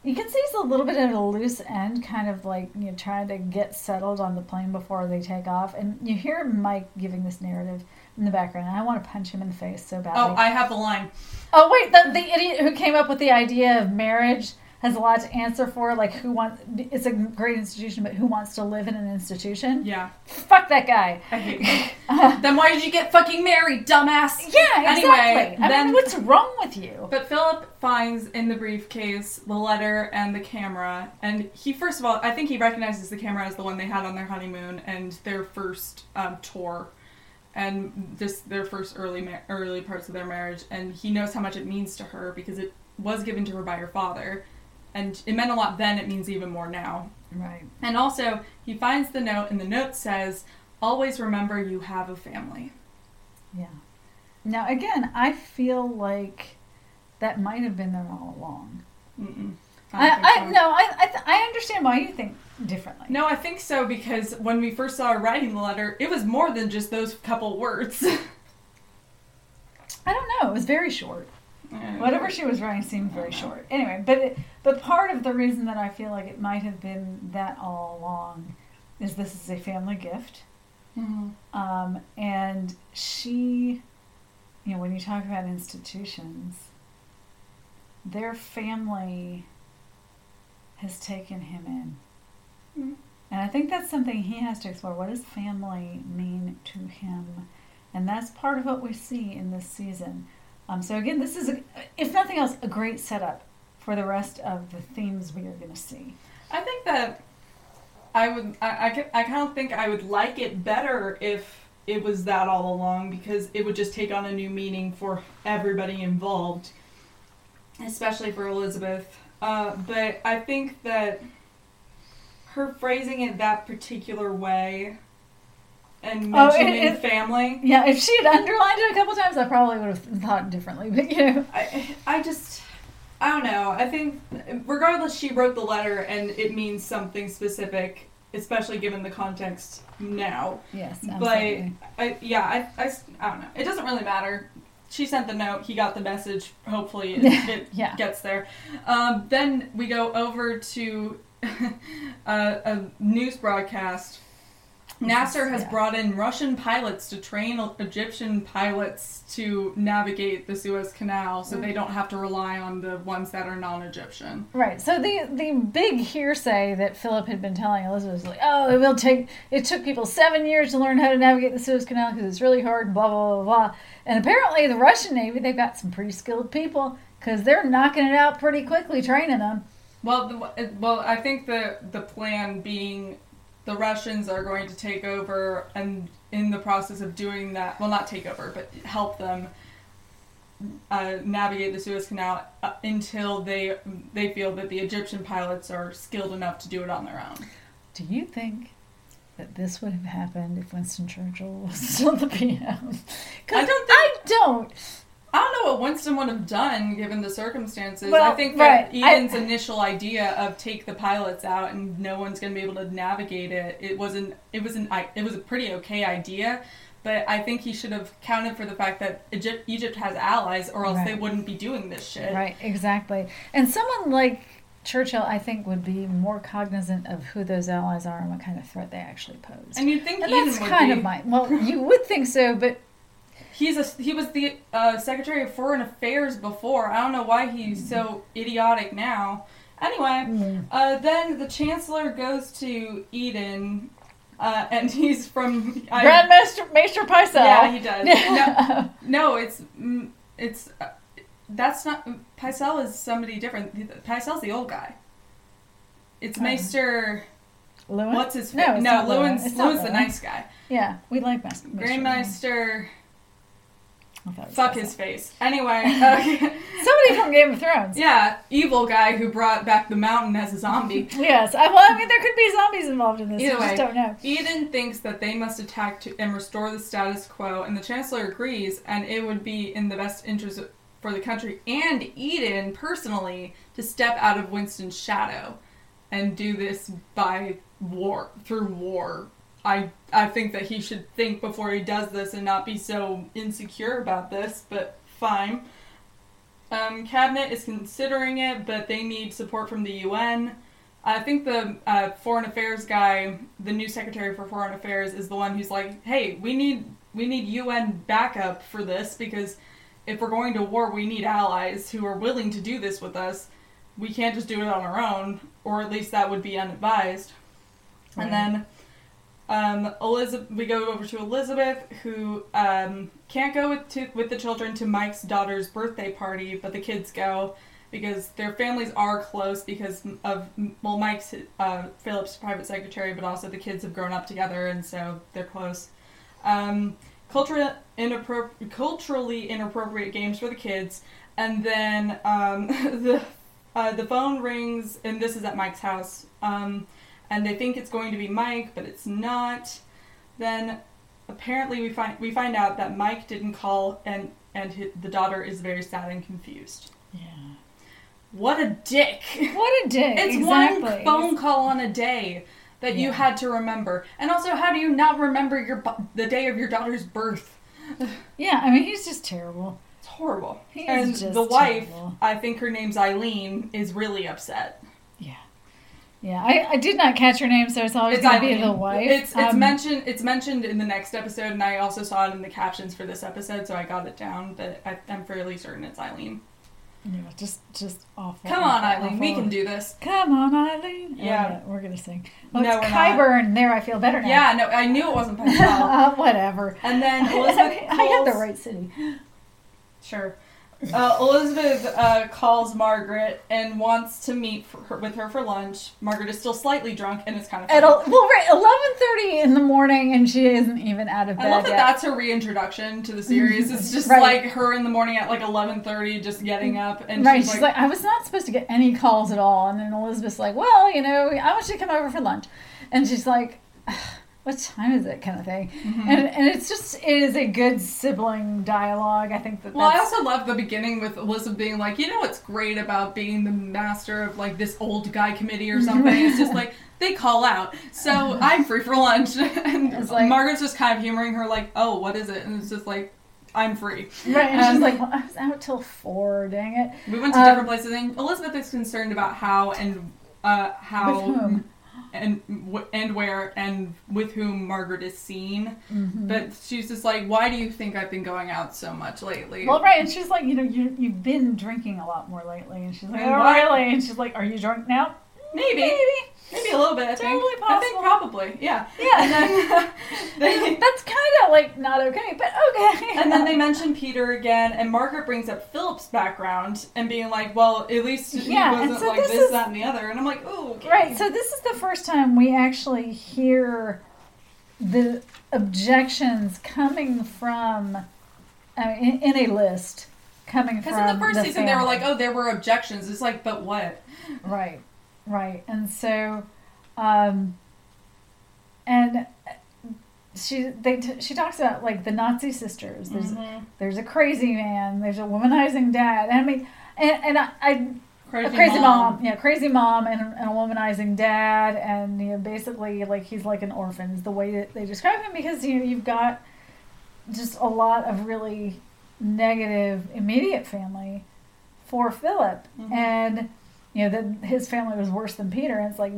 Speaker 1: You can see he's a little bit at a loose end, kind of like, you know, trying to get settled on the plane before they take off. And you hear Mike giving this narrative in the background, and I want to punch him in the face so badly.
Speaker 2: Oh, I have the line.
Speaker 1: Oh, wait, the, the idiot who came up with the idea of marriage has a lot to answer for. Like, who wants, it's a great institution, but who wants to live in an institution?
Speaker 2: Yeah.
Speaker 1: Fuck that guy.
Speaker 2: I hate him. uh, then why did you get fucking married, dumbass?
Speaker 1: Yeah, exactly.
Speaker 2: Anyway,
Speaker 1: I
Speaker 2: then,
Speaker 1: mean, what's wrong with you?
Speaker 2: But Philip finds in the briefcase the letter and the camera, and he, first of all, I think he recognizes the camera as the one they had on their honeymoon and their first um, tour, and just their first early ma- early parts of their marriage, and he knows how much it means to her because it was given to her by her father, and it meant a lot then, it means even more now.
Speaker 1: Right.
Speaker 2: And also, he finds the note, and the note says, always remember you have a family.
Speaker 1: Yeah. Now, again, I feel like that might have been there all along.
Speaker 2: Mm-mm.
Speaker 1: I,
Speaker 2: I,
Speaker 1: I
Speaker 2: so.
Speaker 1: no, I I, th- I understand why you think differently.
Speaker 2: No, I think so, because when we first saw her writing the letter, it was more than just those couple words.
Speaker 1: I don't know. It was very short.
Speaker 2: Yeah.
Speaker 1: Whatever she was writing seemed very short. Anyway, but it, but part of the reason that I feel like it might have been that all along is this is a family gift.
Speaker 2: Mm-hmm.
Speaker 1: Um, and she, you know, when you talk about institutions, their family has taken him in.
Speaker 2: Mm-hmm.
Speaker 1: And I think that's something he has to explore. What does family mean to him? And that's part of what we see in this season. Um, so again, this is, a, if nothing else, a great setup for the rest of the themes we are going to see.
Speaker 2: I think that I would, I, I, could- I kind of think I would like it better if it was that all along, because it would just take on a new meaning for everybody involved, especially for Elizabeth. Uh, but I think that her phrasing it that particular way and
Speaker 1: Oh, it-
Speaker 2: mentioning
Speaker 1: it-
Speaker 2: family,
Speaker 1: Yeah, if she had underlined it a couple times, I probably would have thought differently. But you know,
Speaker 2: I, I just, I don't know. I think, regardless, she wrote the letter and it means something specific, especially given the context now.
Speaker 1: yes,
Speaker 2: But,
Speaker 1: absolutely.
Speaker 2: I, yeah, I, I, I don't know. It doesn't really matter. She sent the note. He got the message. Hopefully it, it
Speaker 1: Yeah.
Speaker 2: gets there. Um, then we go over to uh, a news broadcast. Nasser has
Speaker 1: yeah.
Speaker 2: brought in Russian pilots to train Egyptian pilots to navigate the Suez Canal so they don't have to rely on the ones that are non-Egyptian.
Speaker 1: Right. So the the big hearsay that Philip had been telling Elizabeth was like, oh, it will take. It took people seven years to learn how to navigate the Suez Canal because it's really hard. Blah blah blah blah. And apparently, the Russian Navy, they've got some pretty skilled people because they're knocking it out pretty quickly, training them.
Speaker 2: Well, the, well, I think the the plan being the Russians are going to take over, and in the process of doing that, well, not take over, but help them uh, navigate the Suez Canal uh, until they they feel that the Egyptian pilots are skilled enough to do it on their own.
Speaker 1: Do you think that this would have happened if Winston Churchill was still the P M?
Speaker 2: I don't
Speaker 1: I don't.
Speaker 2: I don't know what Winston would have done given the circumstances.
Speaker 1: Well,
Speaker 2: I think that
Speaker 1: right.
Speaker 2: Eden's
Speaker 1: I-
Speaker 2: initial idea of take the pilots out and no one's going to be able to navigate it. It wasn't. It was an. It was a pretty okay idea, but I think he should have counted for the fact that Egypt, Egypt has allies, or else
Speaker 1: Right.
Speaker 2: they wouldn't be doing this shit.
Speaker 1: Right, exactly. And someone like Churchill, I think, would be more cognizant of who those allies are and what kind of threat they actually pose.
Speaker 2: And you'd think
Speaker 1: And
Speaker 2: Eden
Speaker 1: that's
Speaker 2: would
Speaker 1: kind
Speaker 2: be.
Speaker 1: of my. Well, you would think so, but
Speaker 2: He's a. He was the uh, Secretary of Foreign Affairs before. I don't know why he's so idiotic now. Anyway,
Speaker 1: mm,
Speaker 2: uh, then the Chancellor goes to Eden, uh, and he's from. I,
Speaker 1: Grandmaster Maester Pycelle.
Speaker 2: Yeah, he does. No, no, it's mm, it's uh, that's not. Pycelle is somebody different. Pycelle's the old guy. It's
Speaker 1: Oh.
Speaker 2: Maester.
Speaker 1: Lewin?
Speaker 2: What's his
Speaker 1: No,
Speaker 2: face?
Speaker 1: it's
Speaker 2: No,
Speaker 1: not Lewin.
Speaker 2: Lewin's
Speaker 1: It's not
Speaker 2: Lewin's the
Speaker 1: Lewin.
Speaker 2: nice guy.
Speaker 1: Yeah, we like Master.
Speaker 2: Grandmaster.
Speaker 1: Fuck
Speaker 2: Fuck his face. Anyway, uh,
Speaker 1: Somebody from Game of Thrones.
Speaker 2: yeah, evil guy who brought back the mountain as a zombie.
Speaker 1: Yes. I, well, I mean, there could be zombies involved in this.
Speaker 2: Either
Speaker 1: you
Speaker 2: way.
Speaker 1: just don't know.
Speaker 2: Eden thinks that they must attack to, and restore the status quo, and the Chancellor agrees, and it would be in the best interest for the country and Eden personally to step out of Winston's shadow and do this by war, through war. I I think that he should think before he does this and not be so insecure about this, but fine. Um, Cabinet is considering it, but they need support from the U N. I think the uh, Foreign Affairs guy, the new Secretary for Foreign Affairs, is the one who's like, hey, we need we need U N backup for this, because if we're going to war, we need allies who are willing to do this with us. We can't just do it on our own, or at least that would be unadvised. Right. And then um, Elizabeth, we go over to Elizabeth, who um, can't go with to, with the children to Mike's daughter's birthday party, but the kids go because their families are close because of, well, Mike's uh, Philip's private secretary, but also the kids have grown up together, and so they're close. Um, culturally, inappro- culturally inappropriate games for the kids, and then um, the uh, the phone rings, and this is at Mike's house, um, and they think it's going to be Mike, but it's not. Then apparently we find we find out that Mike didn't call, and and his, the daughter is very sad and confused.
Speaker 1: Yeah.
Speaker 2: What a dick!
Speaker 1: What a dick!
Speaker 2: It's
Speaker 1: exactly.
Speaker 2: one phone call on a day that yeah. you had to remember, and also, how do you not remember your the day of your daughter's birth?
Speaker 1: Yeah, I mean, he's just terrible.
Speaker 2: It's horrible.
Speaker 1: He
Speaker 2: and
Speaker 1: is just
Speaker 2: the wife,
Speaker 1: terrible.
Speaker 2: I think her name's Eileen, is really upset.
Speaker 1: Yeah, yeah. I, I did not catch her name, so it's always going to be the wife.
Speaker 2: It's it's
Speaker 1: um,
Speaker 2: mentioned it's mentioned in the next episode, and I also saw it in the captions for this episode, so I got it down. But I, I'm fairly certain it's Eileen.
Speaker 1: Yeah, just just awful.
Speaker 2: Come on,
Speaker 1: awful,
Speaker 2: Eileen, we can do this.
Speaker 1: Come on, Eileen.
Speaker 2: Yeah,
Speaker 1: oh, yeah we're gonna sing. Oh,
Speaker 2: no,
Speaker 1: it's
Speaker 2: we're
Speaker 1: Qyburn. Not. There, I feel better now.
Speaker 2: Yeah, no, I knew it wasn't Pascal.
Speaker 1: uh, whatever.
Speaker 2: And then Elizabeth.
Speaker 1: I, I had the right city.
Speaker 2: Sure. Uh, Elizabeth uh, calls Margaret and wants to meet for her, with her for lunch. Margaret is still slightly drunk, and it's kind of funny.
Speaker 1: At el- well, right, eleven thirty in the morning, and she isn't even out of bed
Speaker 2: I love that
Speaker 1: yet.
Speaker 2: that's her reintroduction to the series. It's just
Speaker 1: right.
Speaker 2: like her in the morning at like eleven thirty, just getting up, and
Speaker 1: right,
Speaker 2: she's,
Speaker 1: she's
Speaker 2: like,
Speaker 1: like, I was not supposed to get any calls at all, and then Elizabeth's like, well, you know, I want you to come over for lunch, and she's like, what time is it, kind of thing. Mm-hmm. And and it's just, it is a good sibling dialogue. I think that
Speaker 2: Well,
Speaker 1: that's...
Speaker 2: I also love the beginning with Elizabeth being like, you know what's great about being the master of, like, this old guy committee or something? It's just like, they call out, so I'm free for lunch. And
Speaker 1: it's like,
Speaker 2: Margaret's just kind of humoring her, like, oh, what is it? And it's just like, I'm free.
Speaker 1: Right, and
Speaker 2: um,
Speaker 1: she's like, well, I was out till four, dang it.
Speaker 2: We went to
Speaker 1: um,
Speaker 2: different places, and Elizabeth is concerned about how and uh, how...
Speaker 1: With whom?
Speaker 2: And w- and where and with whom Margaret is seen,
Speaker 1: mm-hmm.
Speaker 2: but she's just like, why do you think I've been going out so much lately?
Speaker 1: Well, right, and she's like, you know, you you've been drinking a lot more lately, and she's like,
Speaker 2: and
Speaker 1: oh,
Speaker 2: why-
Speaker 1: really? And she's like, are you drunk now?
Speaker 2: Maybe,
Speaker 1: maybe,
Speaker 2: maybe a little bit. I
Speaker 1: totally
Speaker 2: think.
Speaker 1: possible.
Speaker 2: I think probably, yeah,
Speaker 1: yeah.
Speaker 2: And then they,
Speaker 1: that's kind of like not okay, but okay.
Speaker 2: and then they mention Peter again, and Margaret brings up Philip's background and being like, well, at least he
Speaker 1: yeah,
Speaker 2: wasn't
Speaker 1: so
Speaker 2: like
Speaker 1: this,
Speaker 2: this,
Speaker 1: is,
Speaker 2: that, and the other, and I'm like, ooh, okay.
Speaker 1: Right. So this is the first time we actually hear the objections coming from uh, in, in a list coming from.
Speaker 2: Because in the first
Speaker 1: the
Speaker 2: season
Speaker 1: family.
Speaker 2: they were like, oh, there were objections. It's like, but what?
Speaker 1: Right. Right. And so, um, and she they t- she talks about like the Nazi sisters. There's
Speaker 2: Mm-hmm.
Speaker 1: there's a crazy man. There's a womanizing dad. And I mean, and and I. I
Speaker 2: Crazy,
Speaker 1: a crazy mom.
Speaker 2: mom.
Speaker 1: yeah, crazy mom, and, and a womanizing dad, and you know, basically, like he's like an orphan is the way that they describe him, because you know you've got just a lot of really negative immediate family for Philip,
Speaker 2: Mm-hmm.
Speaker 1: and you know that his family was worse than Peter, and it's like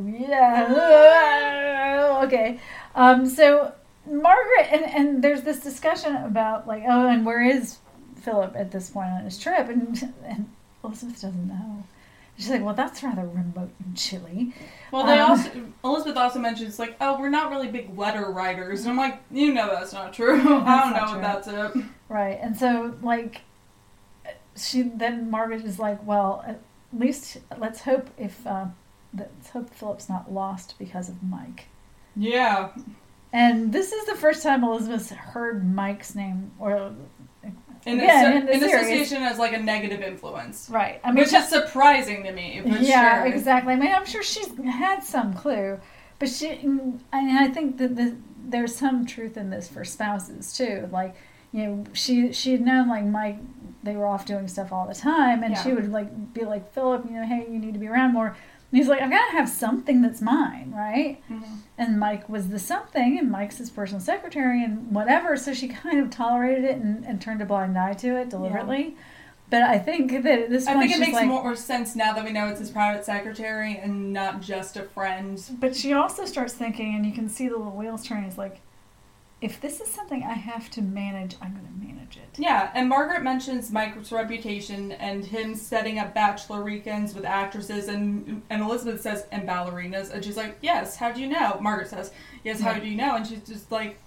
Speaker 1: yeah, okay, um, so Margaret and and there's this discussion about like, oh, and where is Philip at this point on his trip, and and Elizabeth doesn't know. She's like, well, that's rather remote and chilly.
Speaker 2: Well, they
Speaker 1: um,
Speaker 2: also Elizabeth also mentions like, oh, we're not really big letter writers, and I'm like, you know, that's not true. I don't know
Speaker 1: true.
Speaker 2: if that's it.
Speaker 1: Right, and so like, she then Margaret is like, well, at least let's hope if uh, let's hope Philip's not lost because of Mike.
Speaker 2: Yeah.
Speaker 1: And this is the first time Elizabeth's heard Mike's name, or
Speaker 2: In,
Speaker 1: again,
Speaker 2: asso-
Speaker 1: in the
Speaker 2: in
Speaker 1: series.
Speaker 2: association as like a negative influence.
Speaker 1: Right. I mean,
Speaker 2: Which is surprising to me, but
Speaker 1: yeah,
Speaker 2: sure.
Speaker 1: exactly. I mean, I'm sure she's had some clue, but she, and I think that the, there's some truth in this for spouses too. Like, you know, she she had known like Mike, they were off doing stuff all the time, and
Speaker 2: Yeah.
Speaker 1: she would like be like, Philip, you know, hey, you need to be around more. And he's like, I've got to have something that's mine, right?
Speaker 2: Mm-hmm.
Speaker 1: And Mike was the something, and Mike's his personal secretary and whatever. So she kind of tolerated it and, and turned a blind eye to it deliberately. But I think that at this point
Speaker 2: I think it
Speaker 1: she's
Speaker 2: makes
Speaker 1: like,
Speaker 2: more sense now that we know it's his private secretary and not just a friend.
Speaker 1: But she also starts thinking, and you can see the little wheels turning. It's like, if this is something I have to manage, I'm going to manage it.
Speaker 2: Yeah, and Margaret mentions Mike's reputation and him setting up bachelor weekends with actresses, and and Elizabeth says, and ballerinas, and she's like, yes, how do you know? Margaret says, yes, how
Speaker 1: Right.
Speaker 2: do you know? And she's just like,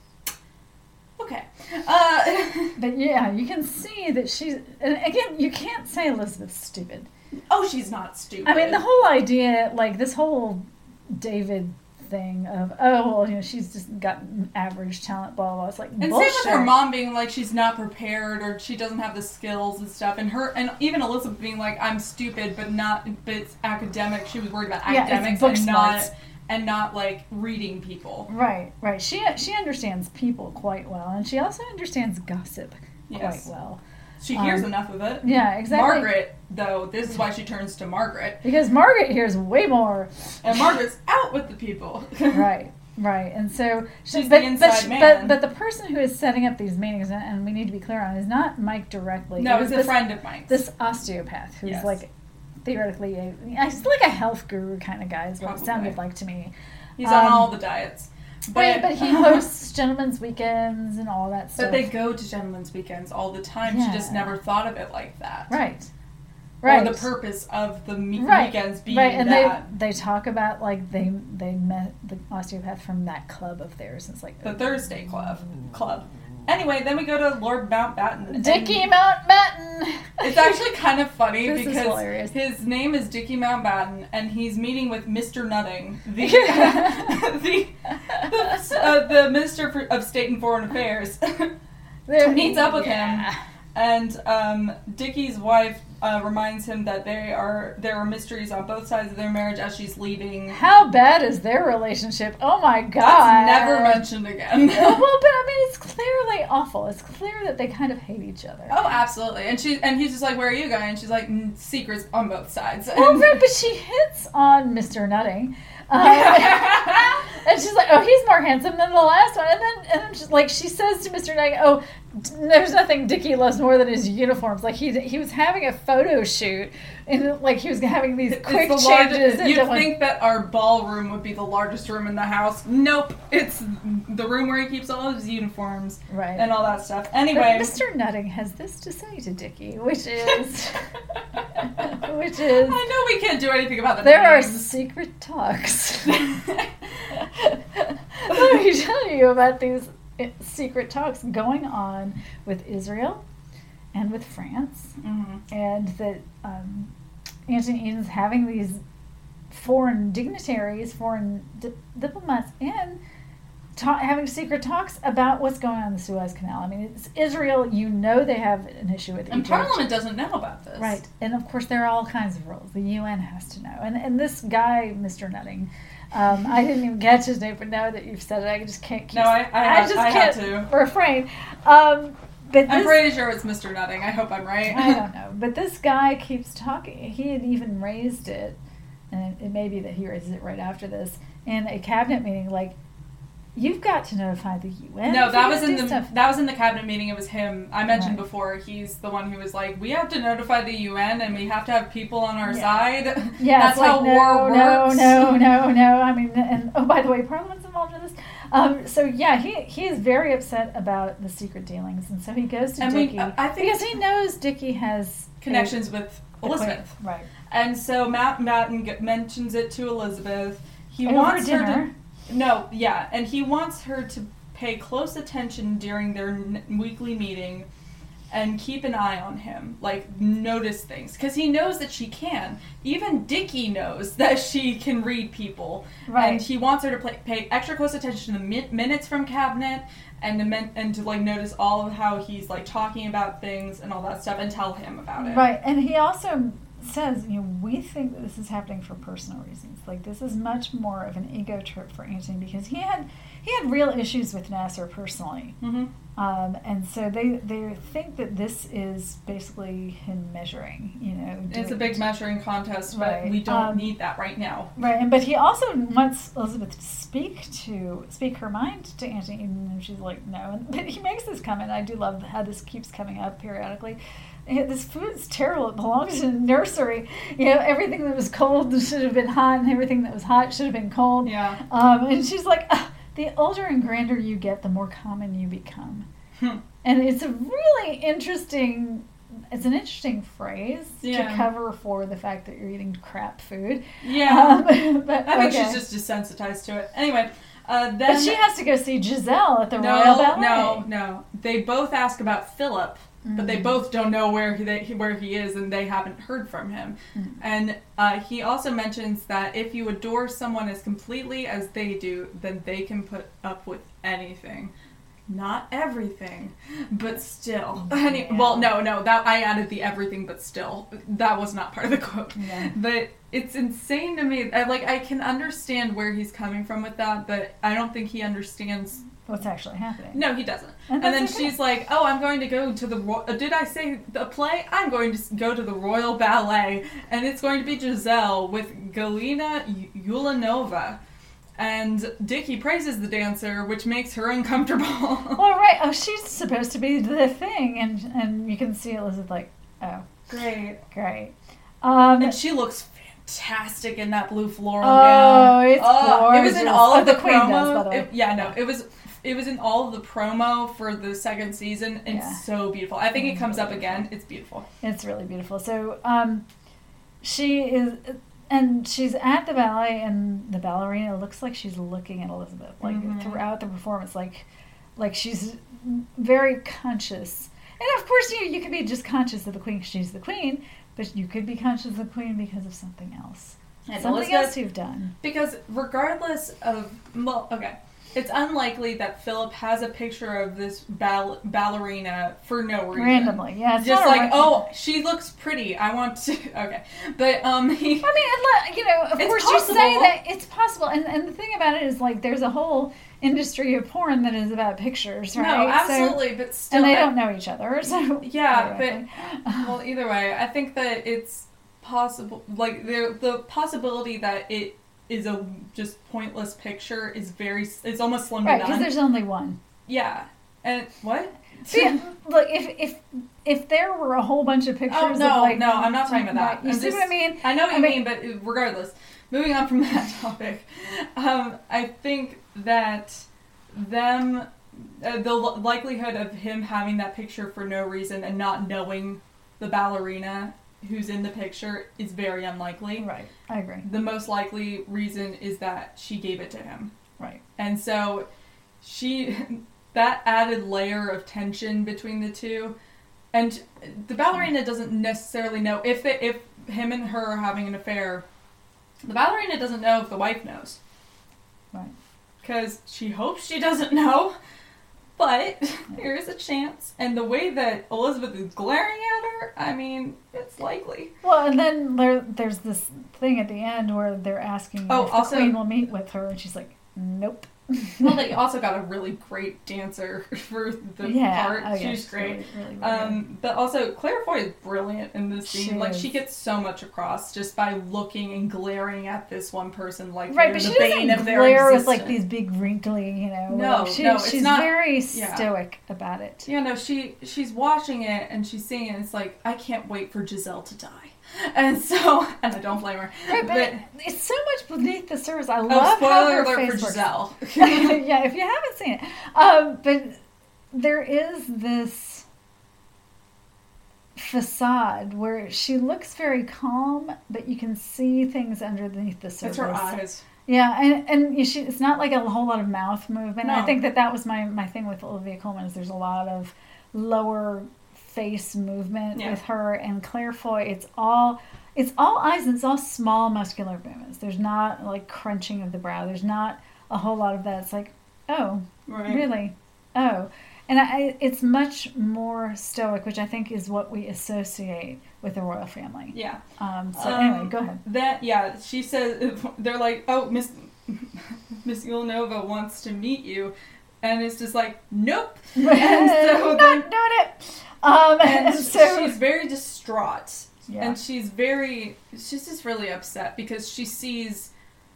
Speaker 2: okay. Uh,
Speaker 1: But yeah, you can see that she's, and again, you can't say Elizabeth's stupid.
Speaker 2: oh, she's not stupid.
Speaker 1: I mean, the whole idea, like this whole David thing of, oh, well, you know, she's just got average talent, blah, blah, blah. It's like,
Speaker 2: And
Speaker 1: bullshit.
Speaker 2: same with her mom being like she's not prepared or she doesn't have the skills and stuff, and her and even Elizabeth being like I'm stupid but not but it's academic. She was worried about
Speaker 1: Yeah, it's
Speaker 2: academics
Speaker 1: book
Speaker 2: and
Speaker 1: smarts.
Speaker 2: not and not like reading people.
Speaker 1: Right, right. She she understands people quite well, and she also understands gossip
Speaker 2: Yes.
Speaker 1: quite well.
Speaker 2: She hears
Speaker 1: Um,
Speaker 2: enough of it.
Speaker 1: Yeah, exactly.
Speaker 2: Margaret, though, this is why she turns to Margaret,
Speaker 1: Because Margaret hears way more.
Speaker 2: and Margaret's out with the people.
Speaker 1: Right, right. And so
Speaker 2: She's
Speaker 1: but,
Speaker 2: the inside
Speaker 1: but, she-
Speaker 2: man.
Speaker 1: But, but the person who is setting up these meetings, and, and we need to be clear on, is not Mike directly.
Speaker 2: No,
Speaker 1: It
Speaker 2: it's
Speaker 1: was
Speaker 2: a
Speaker 1: this,
Speaker 2: friend of mine.
Speaker 1: This osteopath who's
Speaker 2: Yes.
Speaker 1: like theoretically a, he's like a health guru kind of guy is what
Speaker 2: Probably.
Speaker 1: it sounded like to me.
Speaker 2: He's on
Speaker 1: um,
Speaker 2: all the diets. But,
Speaker 1: Right, but he hosts gentlemen's weekends and all that stuff.
Speaker 2: But they go to gentlemen's weekends all the time. She just
Speaker 1: Yeah.
Speaker 2: never thought of it like that.
Speaker 1: Right. Right.
Speaker 2: Or the purpose of the me-
Speaker 1: Right.
Speaker 2: weekends being
Speaker 1: Right, and
Speaker 2: that.
Speaker 1: they they talk about like they they met the osteopath from that club of theirs. It's like
Speaker 2: The Thursday Club. Club. Anyway, then we go to Lord Mountbatten.
Speaker 1: Dickie
Speaker 2: and
Speaker 1: Mountbatten.
Speaker 2: It's actually kind of funny
Speaker 1: This is
Speaker 2: because
Speaker 1: hilarious.
Speaker 2: his name is Dickie Mountbatten, and he's meeting with Mister Nutting, the the, the, uh, the Minister for, of State and Foreign Affairs.
Speaker 1: There-
Speaker 2: meets up with
Speaker 1: yeah.
Speaker 2: him, and um, Dickie's wife uh, reminds him that they are there are mysteries on both sides of their marriage as she's leaving.
Speaker 1: How bad is their relationship? Oh my god.
Speaker 2: That's never mentioned again.
Speaker 1: well, but I mean, it's clearly awful. It's clear that they kind of hate each other.
Speaker 2: Oh, absolutely. And she and he's just like, "Where are you going?" And she's like, "Mm, "Secrets on both sides." And,
Speaker 1: Well, right, but she hits on Mister Nutting. Um, and she's like, oh, he's more handsome than the last one. And then, and then she's like, she says to Mister Nutting, oh, d- there's nothing Dickie loves more than his uniforms. Like, he he was having a photo shoot, and like, he was having these
Speaker 2: It's
Speaker 1: quick
Speaker 2: the
Speaker 1: changes.
Speaker 2: largest,
Speaker 1: into
Speaker 2: you'd
Speaker 1: one-
Speaker 2: think that our ballroom would be the largest room in the house. Nope, it's the room where he keeps all of his uniforms
Speaker 1: right.
Speaker 2: and all that stuff.
Speaker 1: But
Speaker 2: Anyway,
Speaker 1: Mister Nutting has this to say to Dickie, which is, which is,
Speaker 2: I know we can't do anything about the
Speaker 1: there are
Speaker 2: names.
Speaker 1: secret talks. Let me tell you about these uh, secret talks going on with Israel and with France,
Speaker 2: Mhm.
Speaker 1: and that um, Anthony Eden's having these foreign dignitaries, foreign di- diplomats in, ta- having secret talks about what's going on in the Suez Canal. I mean, it's Israel. You know they have an issue with
Speaker 2: And
Speaker 1: Egypt.
Speaker 2: Parliament doesn't know about this.
Speaker 1: Right, and of course there are all kinds of rules. The U N has to know, and and this guy, Mister Nutting, um, I didn't even catch his name, but now that you've said it, I just can't keep.
Speaker 2: No, I- I had-
Speaker 1: just
Speaker 2: I had
Speaker 1: can't
Speaker 2: to.
Speaker 1: refrain. Um, but
Speaker 2: I'm
Speaker 1: this,
Speaker 2: pretty sure it's Mister Nutting. I hope I'm right.
Speaker 1: I don't know, but this guy keeps talking. He had even raised it, and it may be that he raises it right after this in a cabinet meeting. Like, you've got to notify the U N.
Speaker 2: No,
Speaker 1: if
Speaker 2: that
Speaker 1: you're
Speaker 2: was
Speaker 1: gonna
Speaker 2: in
Speaker 1: do
Speaker 2: the
Speaker 1: stuff.
Speaker 2: that was in the cabinet meeting. It was him. I mentioned
Speaker 1: Right.
Speaker 2: before. He's the one who was like, "We have to notify the U N, and we have to have people on our
Speaker 1: Yeah.
Speaker 2: side."
Speaker 1: Yeah,
Speaker 2: That's
Speaker 1: it's like,
Speaker 2: how
Speaker 1: no,
Speaker 2: war
Speaker 1: no,
Speaker 2: works.
Speaker 1: no, no, no. I mean, and oh, by the way, Parliament's involved in this. Um, so yeah, he he is very upset about the secret dealings, and so he goes to
Speaker 2: And we-
Speaker 1: Dickie
Speaker 2: I think-
Speaker 1: because he knows Dickie has a-
Speaker 2: Connections with
Speaker 1: a
Speaker 2: Elizabeth,
Speaker 1: quick- right?
Speaker 2: and so Matt Matten g- mentions it to Elizabeth. He
Speaker 1: Over
Speaker 2: wants her
Speaker 1: dinner.
Speaker 2: to. No, yeah, and he wants her to pay close attention during their n- weekly meeting and keep an eye on him, like notice things, because he knows that she can. Even Dickie knows that she can read people,
Speaker 1: Right.
Speaker 2: and he wants her to play, pay extra close attention to the min- minutes from cabinet and to men- and to like notice all of how he's like talking about things and all that stuff, and tell him about it.
Speaker 1: Right, and he also says, you know, we think that this is happening for personal reasons. Like, this is much more of an ego trip for Antony because he had he had real issues with Nasser personally.
Speaker 2: Mm-hmm.
Speaker 1: Um, and so they, they think that this is basically him measuring, you know.
Speaker 2: It's a
Speaker 1: doing-
Speaker 2: big measuring contest, but
Speaker 1: Right.
Speaker 2: we don't
Speaker 1: Um,
Speaker 2: need that right now.
Speaker 1: Right, and but he also wants Elizabeth to speak to speak her mind to Antony, and she's like, no. And, but he makes this comment. I do love how this keeps coming up periodically. "Hey, this food's terrible. It belongs in a nursery. You know, everything that was cold should have been hot, and everything that was hot should have been cold."
Speaker 2: Yeah.
Speaker 1: Um, and she's like, "Ugh, the older and grander you get, the more common you become."
Speaker 2: Hmm.
Speaker 1: And it's a really interesting, it's an interesting phrase
Speaker 2: Yeah.
Speaker 1: to cover for the fact that you're eating crap food.
Speaker 2: Yeah.
Speaker 1: Um, but
Speaker 2: I think
Speaker 1: okay.
Speaker 2: she's just desensitized to it. Anyway, uh, then
Speaker 1: But she has to go see Giselle at the
Speaker 2: no,
Speaker 1: Royal Ballet.
Speaker 2: no, no. They both ask about Philip, but they
Speaker 1: Mm.
Speaker 2: both don't know where he they, where he is, and they haven't heard from him.
Speaker 1: Mm.
Speaker 2: And uh, he also mentions that if you adore someone as completely as they do, then they can put up with anything. Not everything, but still. Any,
Speaker 1: Yeah.
Speaker 2: Well, no, no, that I added the everything, but still. That was not part of the quote.
Speaker 1: Yeah.
Speaker 2: But it's insane to me. I, like, I can understand where he's coming from with that, but I don't think he understands.
Speaker 1: What's actually happening.
Speaker 2: No, he doesn't.
Speaker 1: And
Speaker 2: And then
Speaker 1: that's okay.
Speaker 2: she's like, "Oh, I'm going to go to the. Ro- uh, did I say the play? I'm going to s- go to the Royal Ballet, and it's going to be Giselle with Galina Y- Yulanova." And Dickie praises the dancer, which makes her uncomfortable.
Speaker 1: Well, right. Oh, she's supposed to be the thing. And, and you can see Elizabeth like, oh,
Speaker 2: Great.
Speaker 1: great. Um,
Speaker 2: And she looks fantastic in that blue floral
Speaker 1: Oh,
Speaker 2: gown.
Speaker 1: it's
Speaker 2: It was in
Speaker 1: gorgeous.
Speaker 2: all
Speaker 1: Oh,
Speaker 2: of the,
Speaker 1: the Queen
Speaker 2: promo.
Speaker 1: does, by the way.
Speaker 2: It- yeah, no, it was it was in all of the promo for the second season. It's
Speaker 1: Yeah.
Speaker 2: so beautiful. I think it
Speaker 1: It's
Speaker 2: comes
Speaker 1: really
Speaker 2: up again. It's beautiful.
Speaker 1: It's really beautiful. So, um, she is, and she's at the ballet, and the ballerina looks like she's looking at Elizabeth, like
Speaker 2: Mhm.
Speaker 1: throughout the performance, like, like she's very conscious. And of course, you you could be just conscious of the queen 'cause she's the queen, but you could be conscious of the queen because of something else,
Speaker 2: And
Speaker 1: something
Speaker 2: Elizabeth-
Speaker 1: else you've done.
Speaker 2: Because regardless of, well, okay, it's unlikely that Philip has a picture of this ball- ballerina for no reason.
Speaker 1: Randomly, yeah. It's
Speaker 2: Just
Speaker 1: not a
Speaker 2: like,
Speaker 1: ra-
Speaker 2: oh, she looks pretty. I want to. Okay, but um, he.
Speaker 1: I mean, unle- you know, of
Speaker 2: It's
Speaker 1: course you say
Speaker 2: possible.
Speaker 1: that it's possible, and and the thing about it is, like, there's a whole industry of porn that is about pictures, right?
Speaker 2: No,
Speaker 1: So-
Speaker 2: absolutely, but still.
Speaker 1: and they
Speaker 2: I-
Speaker 1: don't know each other, so
Speaker 2: Yeah,
Speaker 1: anyway.
Speaker 2: but well, either way, I think that it's possible. Like the the possibility that it is a just pointless picture is very. It's almost slim to
Speaker 1: right, because
Speaker 2: none.
Speaker 1: there's only one.
Speaker 2: Yeah, and what?
Speaker 1: So, yeah, look, if if if there were a whole bunch of pictures,
Speaker 2: Oh, no,
Speaker 1: of like,
Speaker 2: no, I'm not talking about that.
Speaker 1: right, You
Speaker 2: I'm
Speaker 1: see
Speaker 2: just-
Speaker 1: what I mean?
Speaker 2: I know what
Speaker 1: I
Speaker 2: you
Speaker 1: mean-
Speaker 2: mean, but regardless, moving on from that topic, um, I think that them, uh, the li- likelihood of him having that picture for no reason and not knowing the ballerina who's in the picture is very unlikely.
Speaker 1: Right, I agree.
Speaker 2: The most likely reason is that she gave it to him.
Speaker 1: Right.
Speaker 2: And so she, that added layer of tension between the two, and the ballerina doesn't necessarily know if it, if him and her are having an affair. The ballerina doesn't know if the wife knows.
Speaker 1: Right.
Speaker 2: Because she hopes she doesn't know, but there is a chance. And the way that Elizabeth is glaring at her, I mean, it's likely.
Speaker 1: Well, and then there there's this thing at the end where they're asking
Speaker 2: Oh,
Speaker 1: if
Speaker 2: also-
Speaker 1: the queen will meet with her, and she's like, nope.
Speaker 2: Well, they also got a really great dancer for the
Speaker 1: yeah,
Speaker 2: part.
Speaker 1: oh, yeah,
Speaker 2: She's
Speaker 1: she's
Speaker 2: great.
Speaker 1: Really, really, really
Speaker 2: Um, but also Claire Foy is brilliant in this scene.
Speaker 1: She
Speaker 2: like
Speaker 1: is.
Speaker 2: she gets so much across just by looking and glaring at this one person, like
Speaker 1: good. Right,
Speaker 2: they're
Speaker 1: but
Speaker 2: the
Speaker 1: she
Speaker 2: bane
Speaker 1: doesn't
Speaker 2: of their
Speaker 1: glare with
Speaker 2: existence.
Speaker 1: like these big wrinkly, you know.
Speaker 2: No,
Speaker 1: like, she,
Speaker 2: no, it's
Speaker 1: she's
Speaker 2: not-
Speaker 1: very
Speaker 2: yeah.
Speaker 1: stoic about it.
Speaker 2: Yeah, no, she she's watching it and she's seeing it. And it's like I can't wait for Giselle to die, and so and I don't blame her.
Speaker 1: Right, but,
Speaker 2: but
Speaker 1: it, it's so much beneath the surface. I
Speaker 2: oh,
Speaker 1: love how
Speaker 2: spoiler
Speaker 1: her
Speaker 2: alert
Speaker 1: face
Speaker 2: for
Speaker 1: works.
Speaker 2: Giselle.
Speaker 1: Yeah, if you haven't seen it, um, but there is this facade where she looks very calm, but you can see things underneath the surface.
Speaker 2: It's her eyes.
Speaker 1: Yeah, and and you should, it's not like a whole lot of mouth movement.
Speaker 2: No.
Speaker 1: I think that that was my my thing with Olivia Colman is there's a lot of lower face movement
Speaker 2: Yeah.
Speaker 1: with her, and Claire Foy. It's all it's all eyes. And it's all small muscular movements. There's not like crunching of the brow. There's not a whole lot of that. It's like, oh,
Speaker 2: Right.
Speaker 1: really, oh. And I, it's much more stoic, which I think is what we associate with the royal family.
Speaker 2: Yeah.
Speaker 1: Um, so
Speaker 2: Um,
Speaker 1: anyway, go ahead.
Speaker 2: That yeah, she says they're like, oh, Miss Miss Yulanova wants to meet you, and it's just like, nope. And so
Speaker 1: Not
Speaker 2: then,
Speaker 1: doing it. Um,
Speaker 2: and
Speaker 1: and so
Speaker 2: she's very distraught,
Speaker 1: yeah.
Speaker 2: and she's very, she's just really upset because she sees,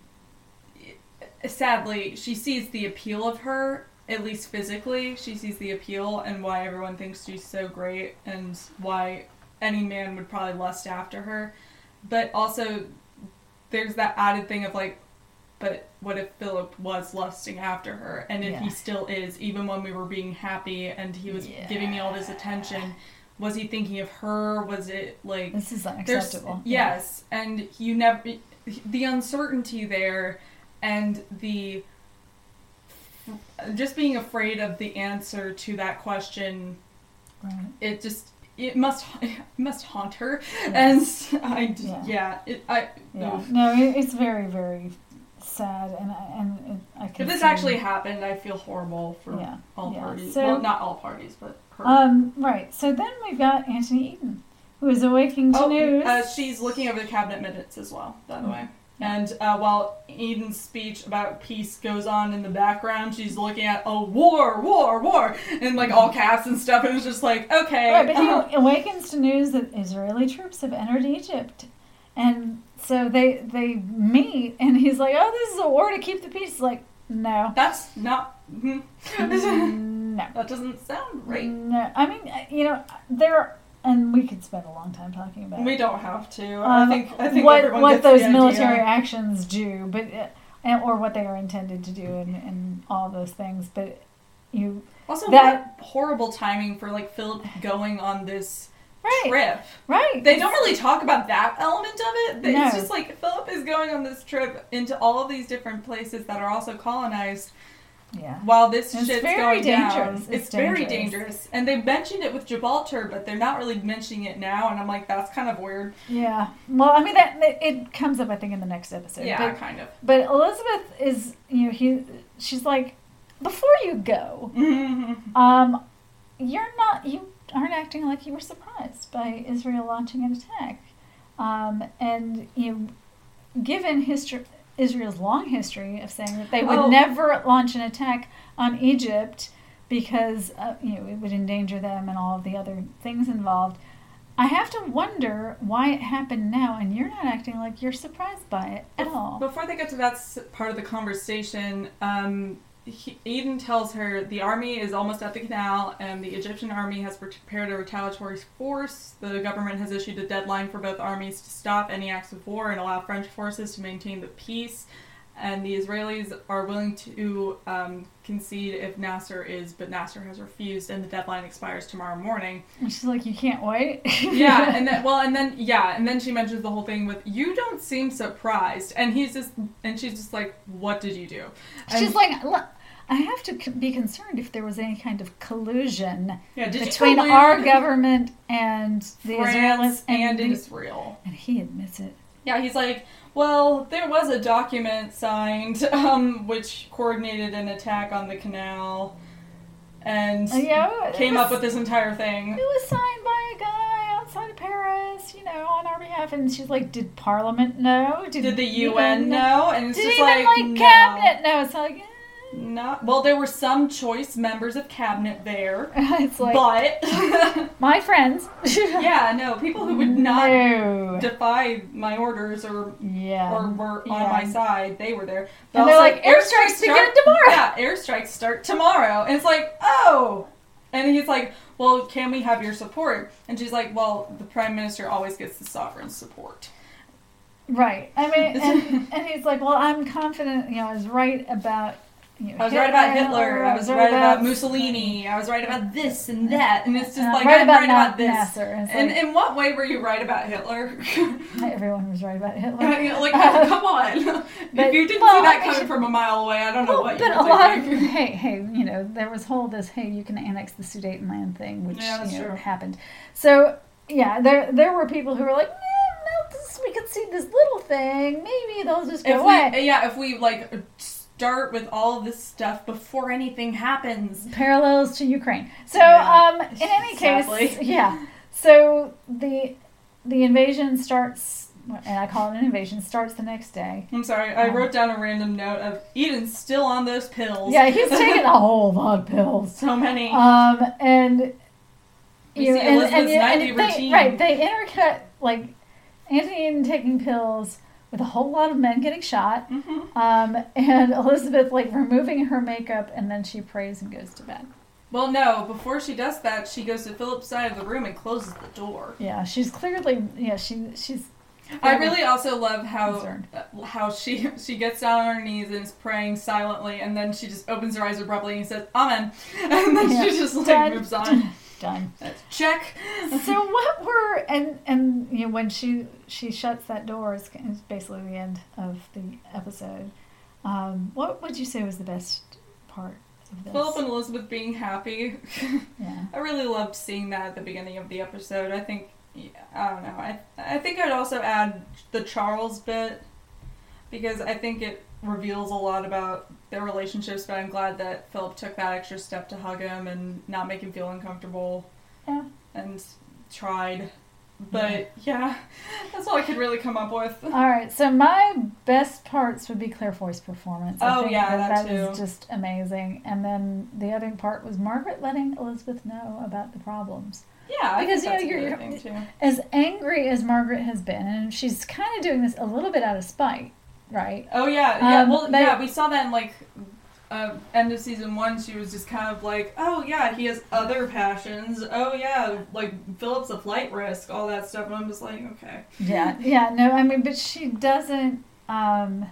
Speaker 2: sadly, she sees the appeal of her. At least physically, she sees the appeal and why everyone thinks she's so great and why any man would probably lust after her. But also, there's that added thing of like, but what if Philip was lusting after her? And if
Speaker 1: Yeah.
Speaker 2: he still is, even when we were being happy and he was
Speaker 1: Yeah.
Speaker 2: giving me all this attention, was he thinking of her? Was it like...
Speaker 1: This is
Speaker 2: there's
Speaker 1: unacceptable.
Speaker 2: Yes, and you never... The uncertainty there and the... Just being afraid of the answer to that question,
Speaker 1: Right.
Speaker 2: it just... It must it must haunt her. Yes. And I...
Speaker 1: Yeah.
Speaker 2: Yeah. It, I,
Speaker 1: Yeah.
Speaker 2: oof.
Speaker 1: No, it, it's very, very sad, and I, and it, I can
Speaker 2: If this
Speaker 1: see-
Speaker 2: actually happened, I feel horrible for
Speaker 1: Yeah,
Speaker 2: all
Speaker 1: yeah.
Speaker 2: parties.
Speaker 1: So-
Speaker 2: well, not all parties, but her.
Speaker 1: Um, right. So then we've got Anthony Eden, who is awaking to
Speaker 2: oh,
Speaker 1: news.
Speaker 2: uh, she's looking over the cabinet minutes as well, by the way.
Speaker 1: Yeah.
Speaker 2: And uh, while Eden's speech about peace goes on in the background, she's looking at, oh, war, war, war, in like all caps and stuff, and it's just like, okay.
Speaker 1: Right, but he
Speaker 2: uh,
Speaker 1: awakens to news that Israeli troops have entered Egypt. And so they they meet, and he's like, oh, this is a war to keep the peace. He's like, no.
Speaker 2: That's not... hmm.
Speaker 1: No.
Speaker 2: That doesn't sound right.
Speaker 1: No. I mean, you know, there... And we could spend a long time talking about
Speaker 2: We
Speaker 1: it.
Speaker 2: don't have to.
Speaker 1: Um,
Speaker 2: I think I think
Speaker 1: what
Speaker 2: everyone
Speaker 1: what
Speaker 2: gets
Speaker 1: those
Speaker 2: the
Speaker 1: military
Speaker 2: idea.
Speaker 1: actions do, but uh, and, or what they are intended to do, and, and all those things. But you
Speaker 2: Also,
Speaker 1: that-
Speaker 2: what horrible timing for like Philip going on this
Speaker 1: right,
Speaker 2: trip.
Speaker 1: right.
Speaker 2: They don't really talk about that element of it. But
Speaker 1: No.
Speaker 2: It's just like Philip is going on this trip into all of these different places that are also colonized.
Speaker 1: Yeah.
Speaker 2: While this
Speaker 1: It's
Speaker 2: shit's
Speaker 1: very
Speaker 2: going
Speaker 1: dangerous.
Speaker 2: down,
Speaker 1: It's
Speaker 2: it's, very
Speaker 1: dangerous.
Speaker 2: dangerous. And they mentioned it with Gibraltar, but they're not really mentioning it now. And I'm like, that's kind of weird.
Speaker 1: Yeah. Well, I mean that, that it comes up, I think, in the next episode.
Speaker 2: Yeah,
Speaker 1: But,
Speaker 2: kind of.
Speaker 1: but Elizabeth is, you know, he, she's like, before you go, um, you're not, you aren't acting like you were surprised by Israel launching an attack, um, and you know, given history. Israel's long history of saying that they would
Speaker 2: Oh.
Speaker 1: never launch an attack on Egypt because uh, you know it would endanger them and all of the other things involved. I have to wonder why it happened now, and you're not acting like you're surprised by it at all.
Speaker 2: Before they get to that s- part of the conversation, um, he, Eden tells her the army is almost at the canal, and the Egyptian army has prepared a retaliatory force. The government has issued a deadline for both armies to stop any acts of war and allow French forces to maintain the peace. And the Israelis are willing to um, concede if Nasser is, but Nasser has refused, and the deadline expires tomorrow morning.
Speaker 1: And she's like, you can't wait.
Speaker 2: Yeah, and then well, and then yeah, and then she mentions the whole thing with you don't seem surprised, and he's just, and she's just like, what did you do? And
Speaker 1: She's like, look, I have to c- be concerned if there was any kind of collusion
Speaker 2: yeah, did
Speaker 1: between
Speaker 2: you collude
Speaker 1: our government and the
Speaker 2: France
Speaker 1: Israelis
Speaker 2: and
Speaker 1: the-
Speaker 2: Israel?
Speaker 1: And he admits it.
Speaker 2: Yeah, he's like, well, there was a document signed, um, which coordinated an attack on the canal, and
Speaker 1: Uh, yeah, it
Speaker 2: came
Speaker 1: was-
Speaker 2: up with this entire thing.
Speaker 1: It was signed by a guy outside of Paris, you know, on our behalf. And she's like, did Parliament know?
Speaker 2: Did the U N know? And it's
Speaker 1: Did
Speaker 2: just
Speaker 1: even
Speaker 2: like,
Speaker 1: like
Speaker 2: no.
Speaker 1: cabinet know? It's like, eh.
Speaker 2: Not, well, there were some choice members of cabinet there,
Speaker 1: It's like
Speaker 2: but
Speaker 1: my friends.
Speaker 2: yeah, no, people who would not
Speaker 1: No.
Speaker 2: defy my orders or
Speaker 1: Yeah.
Speaker 2: or were on
Speaker 1: Yeah.
Speaker 2: my side, they were there. But
Speaker 1: And they're
Speaker 2: also,
Speaker 1: like, airstrikes begin
Speaker 2: start-
Speaker 1: tomorrow.
Speaker 2: Yeah, airstrikes start tomorrow. And it's like, oh. And he's like, well, can we have your support? And she's like, well, the prime minister always gets the sovereign support.
Speaker 1: Right. I mean, and, and he's like, well, I'm confident, you know, I was right about, you know,
Speaker 2: I was right about Hitler. I was right about Mussolini. I was right about this and that. And it's just
Speaker 1: And I'm
Speaker 2: like,
Speaker 1: right
Speaker 2: I'm
Speaker 1: about
Speaker 2: right
Speaker 1: Na-
Speaker 2: about this.
Speaker 1: Nasser. And it's
Speaker 2: And
Speaker 1: like,
Speaker 2: in what way were you right about Hitler?
Speaker 1: everyone was right about Hitler.
Speaker 2: like, oh, come on.
Speaker 1: But-
Speaker 2: if you didn't
Speaker 1: well,
Speaker 2: see that
Speaker 1: I mean-
Speaker 2: coming from a mile away, I don't know
Speaker 1: Well,
Speaker 2: what you
Speaker 1: but
Speaker 2: were
Speaker 1: a lot of
Speaker 2: thinking.
Speaker 1: hey, hey, you know, there was whole this hey, you can annex the Sudetenland thing, which
Speaker 2: Yeah, that's
Speaker 1: you know,
Speaker 2: true.
Speaker 1: happened. So yeah, there there were people who were like, eh, no, this, we could see this little thing. Maybe they'll just go
Speaker 2: If
Speaker 1: away.
Speaker 2: we, yeah, if we like start with all of this stuff before anything happens.
Speaker 1: Parallels to Ukraine. So
Speaker 2: Yeah.
Speaker 1: um, in any
Speaker 2: Sadly.
Speaker 1: case, yeah. So the the invasion starts, and I call it an invasion. Starts the next day.
Speaker 2: I'm sorry, I
Speaker 1: Um,
Speaker 2: wrote down a random note of Eden's still on those pills.
Speaker 1: Yeah, he's taking a whole lot of pills.
Speaker 2: so many.
Speaker 1: Um, and
Speaker 2: We
Speaker 1: you
Speaker 2: see
Speaker 1: and,
Speaker 2: Elizabeth's
Speaker 1: and, you-
Speaker 2: nightly
Speaker 1: and they,
Speaker 2: routine.
Speaker 1: right, they intercut like Anthony Eden taking pills with a whole lot of men getting shot,
Speaker 2: hmm
Speaker 1: um, and Elizabeth like removing her makeup, and then she prays and goes to bed.
Speaker 2: Well, no, before she does that, she goes to Philip's side of the room and closes the door.
Speaker 1: Yeah, she's clearly, yeah, she she's...
Speaker 2: I really also love how
Speaker 1: concerned.
Speaker 2: uh, how she she gets down on her knees and is praying silently, and then she just opens her eyes abruptly and says, Amen. And then
Speaker 1: Yeah.
Speaker 2: she just like
Speaker 1: Done.
Speaker 2: moves on.
Speaker 1: Done.
Speaker 2: Check.
Speaker 1: So what were, and, and you know, when she, she shuts that door, it's, it's basically the end of the episode. Um, what would you say was the best part of this?
Speaker 2: Philip and Elizabeth being happy.
Speaker 1: Yeah.
Speaker 2: I really loved seeing that at the beginning of the episode. I think, yeah, I don't know. I I think I'd also add the Charles bit because I think it reveals a lot about their relationships. But I'm glad that Philip took that extra step to hug him and not make him feel uncomfortable.
Speaker 1: Yeah.
Speaker 2: And tried. But yeah, that's all I could really come up with.
Speaker 1: All right, so my best parts would be Claire Foy's performance. I
Speaker 2: Oh,
Speaker 1: think
Speaker 2: yeah,
Speaker 1: that,
Speaker 2: that
Speaker 1: that is
Speaker 2: too.
Speaker 1: just amazing. And then the other part was Margaret letting Elizabeth know about the problems.
Speaker 2: Yeah, I
Speaker 1: Because,
Speaker 2: think that's
Speaker 1: you know,
Speaker 2: a
Speaker 1: you're-
Speaker 2: good thing too.
Speaker 1: As angry as Margaret has been, and she's kind of doing this a little bit out of spite, right?
Speaker 2: Oh yeah, yeah.
Speaker 1: Um,
Speaker 2: well,
Speaker 1: but-
Speaker 2: yeah, we saw that in like uh, end of season one. She was just kind of like, oh yeah, he has other passions. Oh yeah, like Philip's a flight risk, all that stuff. And I'm just like, okay.
Speaker 1: Yeah, yeah, no, I mean, but she doesn't. Um,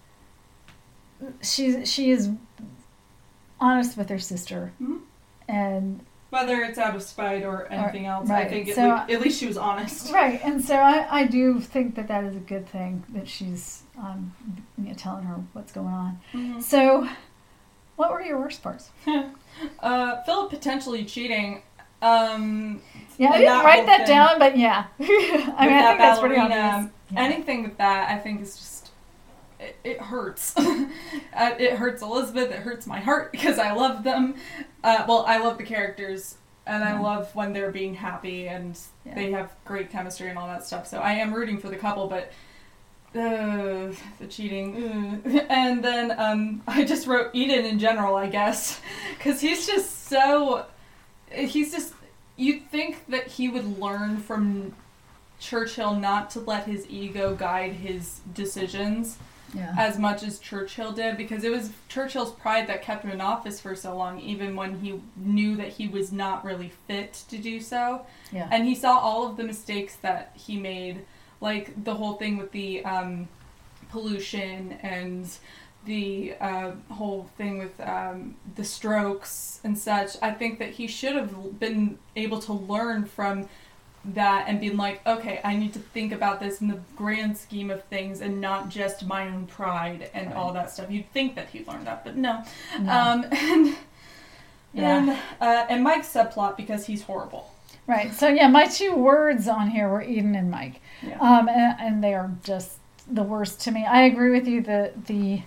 Speaker 1: she she is honest with her sister,
Speaker 2: Mhm.
Speaker 1: and
Speaker 2: Whether it's out of spite or anything else,
Speaker 1: right,
Speaker 2: I think at,
Speaker 1: so-
Speaker 2: le- at least she was honest.
Speaker 1: right, and so I, I do think that that is a good thing that she's um, you know, telling her what's going on.
Speaker 2: Mhm.
Speaker 1: So, what were your worst parts?
Speaker 2: uh, Philip potentially cheating. Um,
Speaker 1: Yeah, I
Speaker 2: And
Speaker 1: didn't
Speaker 2: that
Speaker 1: write
Speaker 2: whole
Speaker 1: that
Speaker 2: thing.
Speaker 1: down, but yeah, I mean, I
Speaker 2: with
Speaker 1: think
Speaker 2: that
Speaker 1: that's pretty
Speaker 2: ballerina,
Speaker 1: obvious. Yeah.
Speaker 2: Anything with that, I think is just it, it hurts. uh, it hurts Elizabeth. It hurts my heart because I love them. Uh, well, I love the characters, and I
Speaker 1: Yeah.
Speaker 2: love when they're being happy and
Speaker 1: Yeah.
Speaker 2: they have great chemistry and all that stuff. So I am rooting for the couple, but. Uh, the cheating, uh. And then um, I just wrote Eden in general, I guess, because he's just so. He's just. You'd think that he would learn from Churchill not to let his ego guide his decisions
Speaker 1: Yeah.
Speaker 2: as much as Churchill did, because it was Churchill's pride that kept him in office for so long, even when he knew that he was not really fit to do so.
Speaker 1: Yeah.
Speaker 2: And he saw all of the mistakes that he made, like the whole thing with the um, pollution and the uh, whole thing with um, the strokes and such. I think that he should have been able to learn from that and been like, okay, I need to think about this in the grand scheme of things and not just my own pride and
Speaker 1: Right.
Speaker 2: all that stuff. You'd think that he learned that, but no.
Speaker 1: No.
Speaker 2: Um, and
Speaker 1: Yeah.
Speaker 2: and, uh, and Mike's subplot because he's horrible.
Speaker 1: Right. So yeah, my two words on here were Eden and Mike,
Speaker 2: Yeah.
Speaker 1: um, and, and they are just the worst to me. I agree with you. The the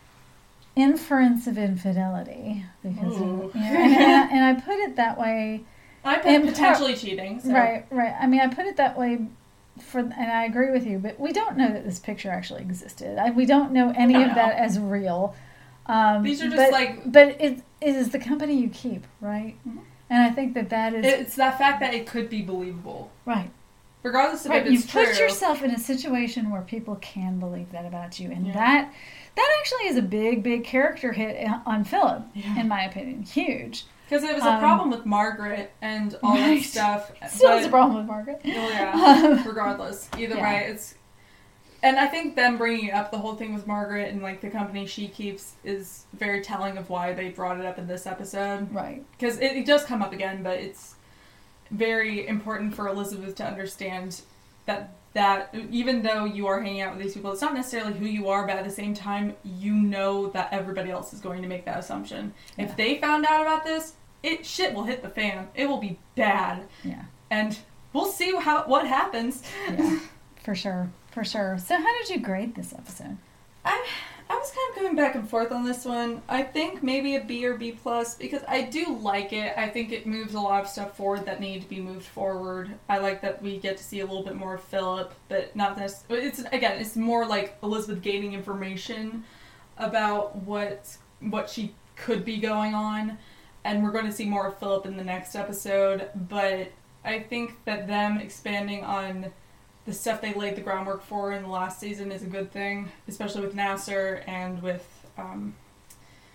Speaker 1: inference of infidelity, because
Speaker 2: Ooh.
Speaker 1: of, you know, and, and, I, and I put it that way.
Speaker 2: I put
Speaker 1: And
Speaker 2: potentially cheating. So.
Speaker 1: Right. Right. I mean, I put it that way. For, and I agree with you, but we don't know that this picture actually existed. I, we don't know any
Speaker 2: don't
Speaker 1: of
Speaker 2: know.
Speaker 1: that as real. Um,
Speaker 2: These are just
Speaker 1: but,
Speaker 2: like-
Speaker 1: but it, it is the company you keep, right?
Speaker 2: Mhm.
Speaker 1: And I think that that is
Speaker 2: It's that fact that it could be believable.
Speaker 1: right.
Speaker 2: Regardless of
Speaker 1: Right,
Speaker 2: if it's
Speaker 1: you've
Speaker 2: true.
Speaker 1: put yourself in a situation where people can believe that about you, and
Speaker 2: Yeah.
Speaker 1: that that actually is a big, big character hit on Philip,
Speaker 2: Yeah.
Speaker 1: in my opinion, huge.
Speaker 2: Because it was a
Speaker 1: Um,
Speaker 2: problem with Margaret and all
Speaker 1: right.
Speaker 2: that stuff.
Speaker 1: Still
Speaker 2: but,
Speaker 1: has a problem with Margaret.
Speaker 2: Oh, yeah. Regardless. Either
Speaker 1: Yeah.
Speaker 2: way, it's... And I think them bringing up the whole thing with Margaret and, like, the company she keeps is very telling of why they brought it up in this episode.
Speaker 1: Right.
Speaker 2: Because it, it does come up again, but it's very important for Elizabeth to understand that that even though you are hanging out with these people, it's not necessarily who you are, but at the same time, you know that everybody else is going to make that assumption.
Speaker 1: Yeah.
Speaker 2: If they found out about this, it shit will hit the fan. It will be bad,
Speaker 1: Yeah.
Speaker 2: and we'll see how what happens.
Speaker 1: Yeah. For sure. For sure. So, how did you grade this episode?
Speaker 2: I I was kind of going back and forth on this one. I think maybe a B or B plus because I do like it. I think it moves a lot of stuff forward that need to be moved forward. I like that we get to see a little bit more of Philip, but not this. It's again, it's more like Elizabeth gaining information about what what she could be going on, and we're going to see more of Philip in the next episode. But I think that them expanding on the stuff they laid the groundwork for in the last season is a good thing, especially with Nasser and with um,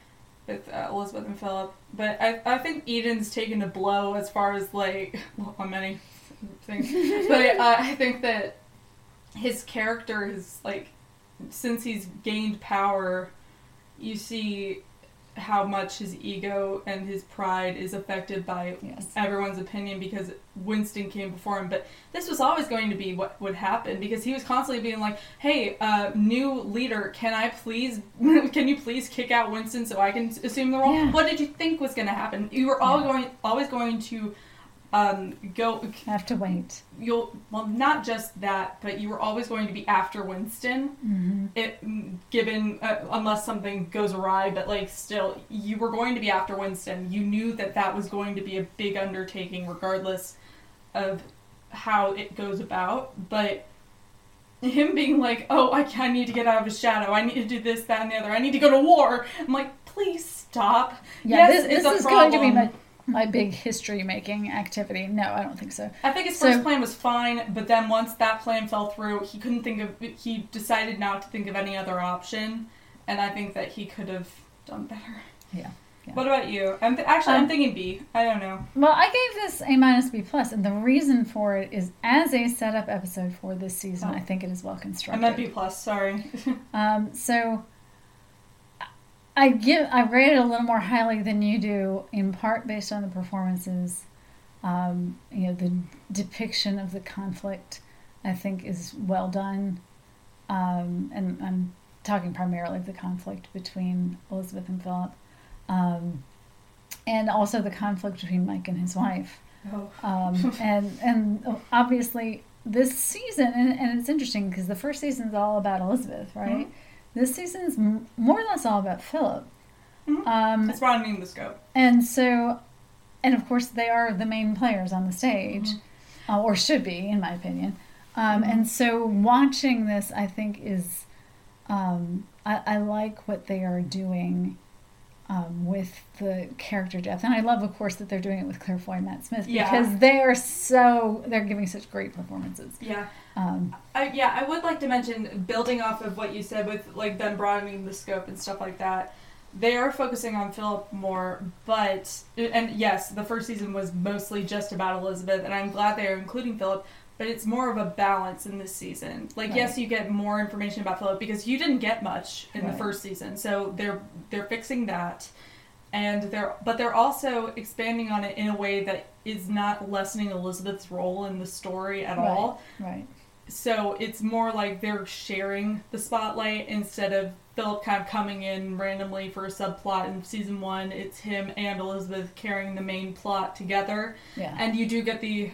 Speaker 2: with uh, Elizabeth and Philip. But I I think Eden's taken a blow as far as like well, on many things. But uh, I think that his character is like since he's gained power, you see how much his ego and his pride is affected by
Speaker 1: yes.
Speaker 2: everyone's opinion because Winston came before him. But this was always going to be what would happen because he was constantly being like, hey, uh, new leader, can I please, can you please kick out Winston so I can assume the role?
Speaker 1: Yeah.
Speaker 2: What did you think was going to happen? You were all
Speaker 1: Yeah.
Speaker 2: going, always going to um, go...
Speaker 1: Have to wait.
Speaker 2: You'll well, not just that, but you were always going to be after Winston.
Speaker 1: Mm-hmm.
Speaker 2: It given uh, unless something goes awry, but like still, you were going to be after Winston. You knew that that was going to be a big undertaking, regardless of how it goes about. But him being like, "Oh, I, I need to get out of his shadow. I need to do this, that, and the other. I need to go to war." I'm like, "Please stop."
Speaker 1: Yeah,
Speaker 2: yes,
Speaker 1: this,
Speaker 2: it's
Speaker 1: this
Speaker 2: a
Speaker 1: is
Speaker 2: problem.
Speaker 1: going to be my my big history making activity. No, I don't think so.
Speaker 2: I think his
Speaker 1: So-
Speaker 2: first plan was fine, but then once that plan fell through, he couldn't think of. He decided not to think of any other option, and I think that he could have done better.
Speaker 1: Yeah. yeah.
Speaker 2: What about you? I'm th- actually
Speaker 1: Um,
Speaker 2: I'm thinking B. I don't know.
Speaker 1: Well, I gave this A minus B plus, and the reason for it is as a setup episode for this season,
Speaker 2: Oh.
Speaker 1: I think it is well
Speaker 2: I
Speaker 1: constructed.
Speaker 2: meant B plus. Sorry.
Speaker 1: Um, so I give I rate it a little more highly than you do, in part based on the performances. Um, you know, the depiction of the conflict, I think, is well done. Um, and I'm talking primarily of the conflict between Elizabeth and Philip, um, and also the conflict between Mike and his wife.
Speaker 2: Oh.
Speaker 1: Um, and and obviously this season, and, and it's interesting because the first season is all about Elizabeth, right?
Speaker 2: Mhm.
Speaker 1: This season is m- more or less all about Philip.
Speaker 2: Mhm.
Speaker 1: Um,
Speaker 2: It's broadening the scope.
Speaker 1: and so, and of course they are the main players on the stage,
Speaker 2: Mhm.
Speaker 1: uh, or should be, in my opinion. Um,
Speaker 2: Mhm.
Speaker 1: And so watching this, I think is, um, I, I like what they are doing um, with the character depth. And I love, of course, that they're doing it with Claire Foy and Matt Smith
Speaker 2: Yeah.
Speaker 1: because they are so, they're giving such great performances.
Speaker 2: Yeah.
Speaker 1: Um,
Speaker 2: I, yeah, I would like to mention, building off of what you said with like them broadening the scope and stuff like that, they are focusing on Philip more, but, and yes, the first season was mostly just about Elizabeth, and I'm glad they are including Philip, but it's more of a balance in this season. Like,
Speaker 1: Right.
Speaker 2: yes, you get more information about Philip because you didn't get much in
Speaker 1: Right.
Speaker 2: the first season, so they're they're fixing that, and they're but they're also expanding on it in a way that is not lessening Elizabeth's role in the story at
Speaker 1: Right.
Speaker 2: all.
Speaker 1: right.
Speaker 2: So it's more like they're sharing the spotlight instead of Philip kind of coming in randomly for a subplot in season one. It's him and Elizabeth carrying the main plot together,
Speaker 1: Yeah.
Speaker 2: and you do get the.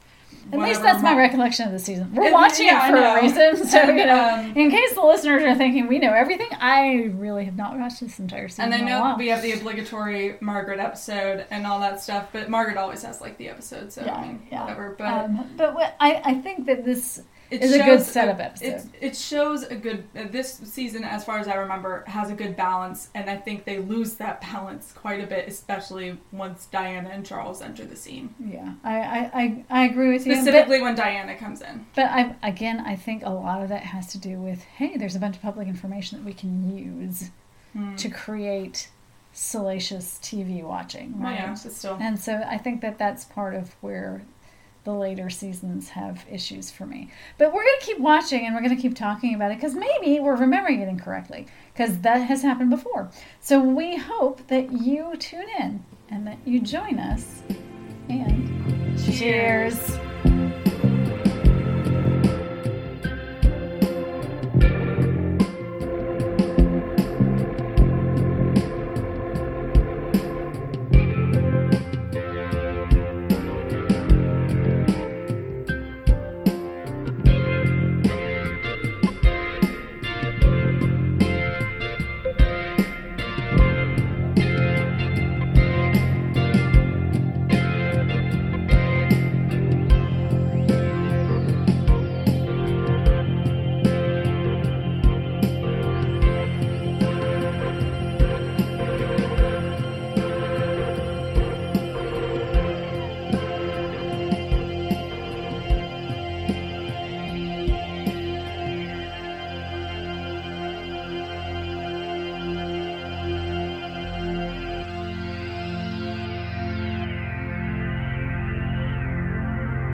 Speaker 1: At least
Speaker 2: whatever
Speaker 1: that's my
Speaker 2: mo-
Speaker 1: recollection of the season. We're
Speaker 2: And-
Speaker 1: watching
Speaker 2: yeah,
Speaker 1: it for
Speaker 2: I
Speaker 1: a
Speaker 2: know.
Speaker 1: reason, so
Speaker 2: And,
Speaker 1: you know.
Speaker 2: um,
Speaker 1: in case the listeners are thinking we know everything, I really have not watched this entire season.
Speaker 2: And I
Speaker 1: in a
Speaker 2: know
Speaker 1: while.
Speaker 2: we have the obligatory Margaret episode and all that stuff, but Margaret always has like the episode, so
Speaker 1: Yeah,
Speaker 2: I mean,
Speaker 1: yeah.
Speaker 2: whatever. But
Speaker 1: Um, but what, I I think that this
Speaker 2: it
Speaker 1: is a good setup episode.
Speaker 2: It, it shows a good. Uh, this season, as far as I remember, has a good balance, and I think they lose that balance quite a bit, especially once Diana and Charles enter the scene.
Speaker 1: yeah, I I, I, I agree with you.
Speaker 2: Specifically when Diana comes in.
Speaker 1: But, but I again I think a lot of that has to do with hey, there's a bunch of public information that we can use
Speaker 2: Hmm.
Speaker 1: to create salacious T V watching,
Speaker 2: Well,
Speaker 1: right?
Speaker 2: yeah, but still.
Speaker 1: And so I think that that's part of where the later seasons have issues for me. But we're going to keep watching and we're going to keep talking about it because maybe we're remembering it incorrectly because that has happened before. So we hope that you tune in and that you join us. And cheers.
Speaker 2: Cheers.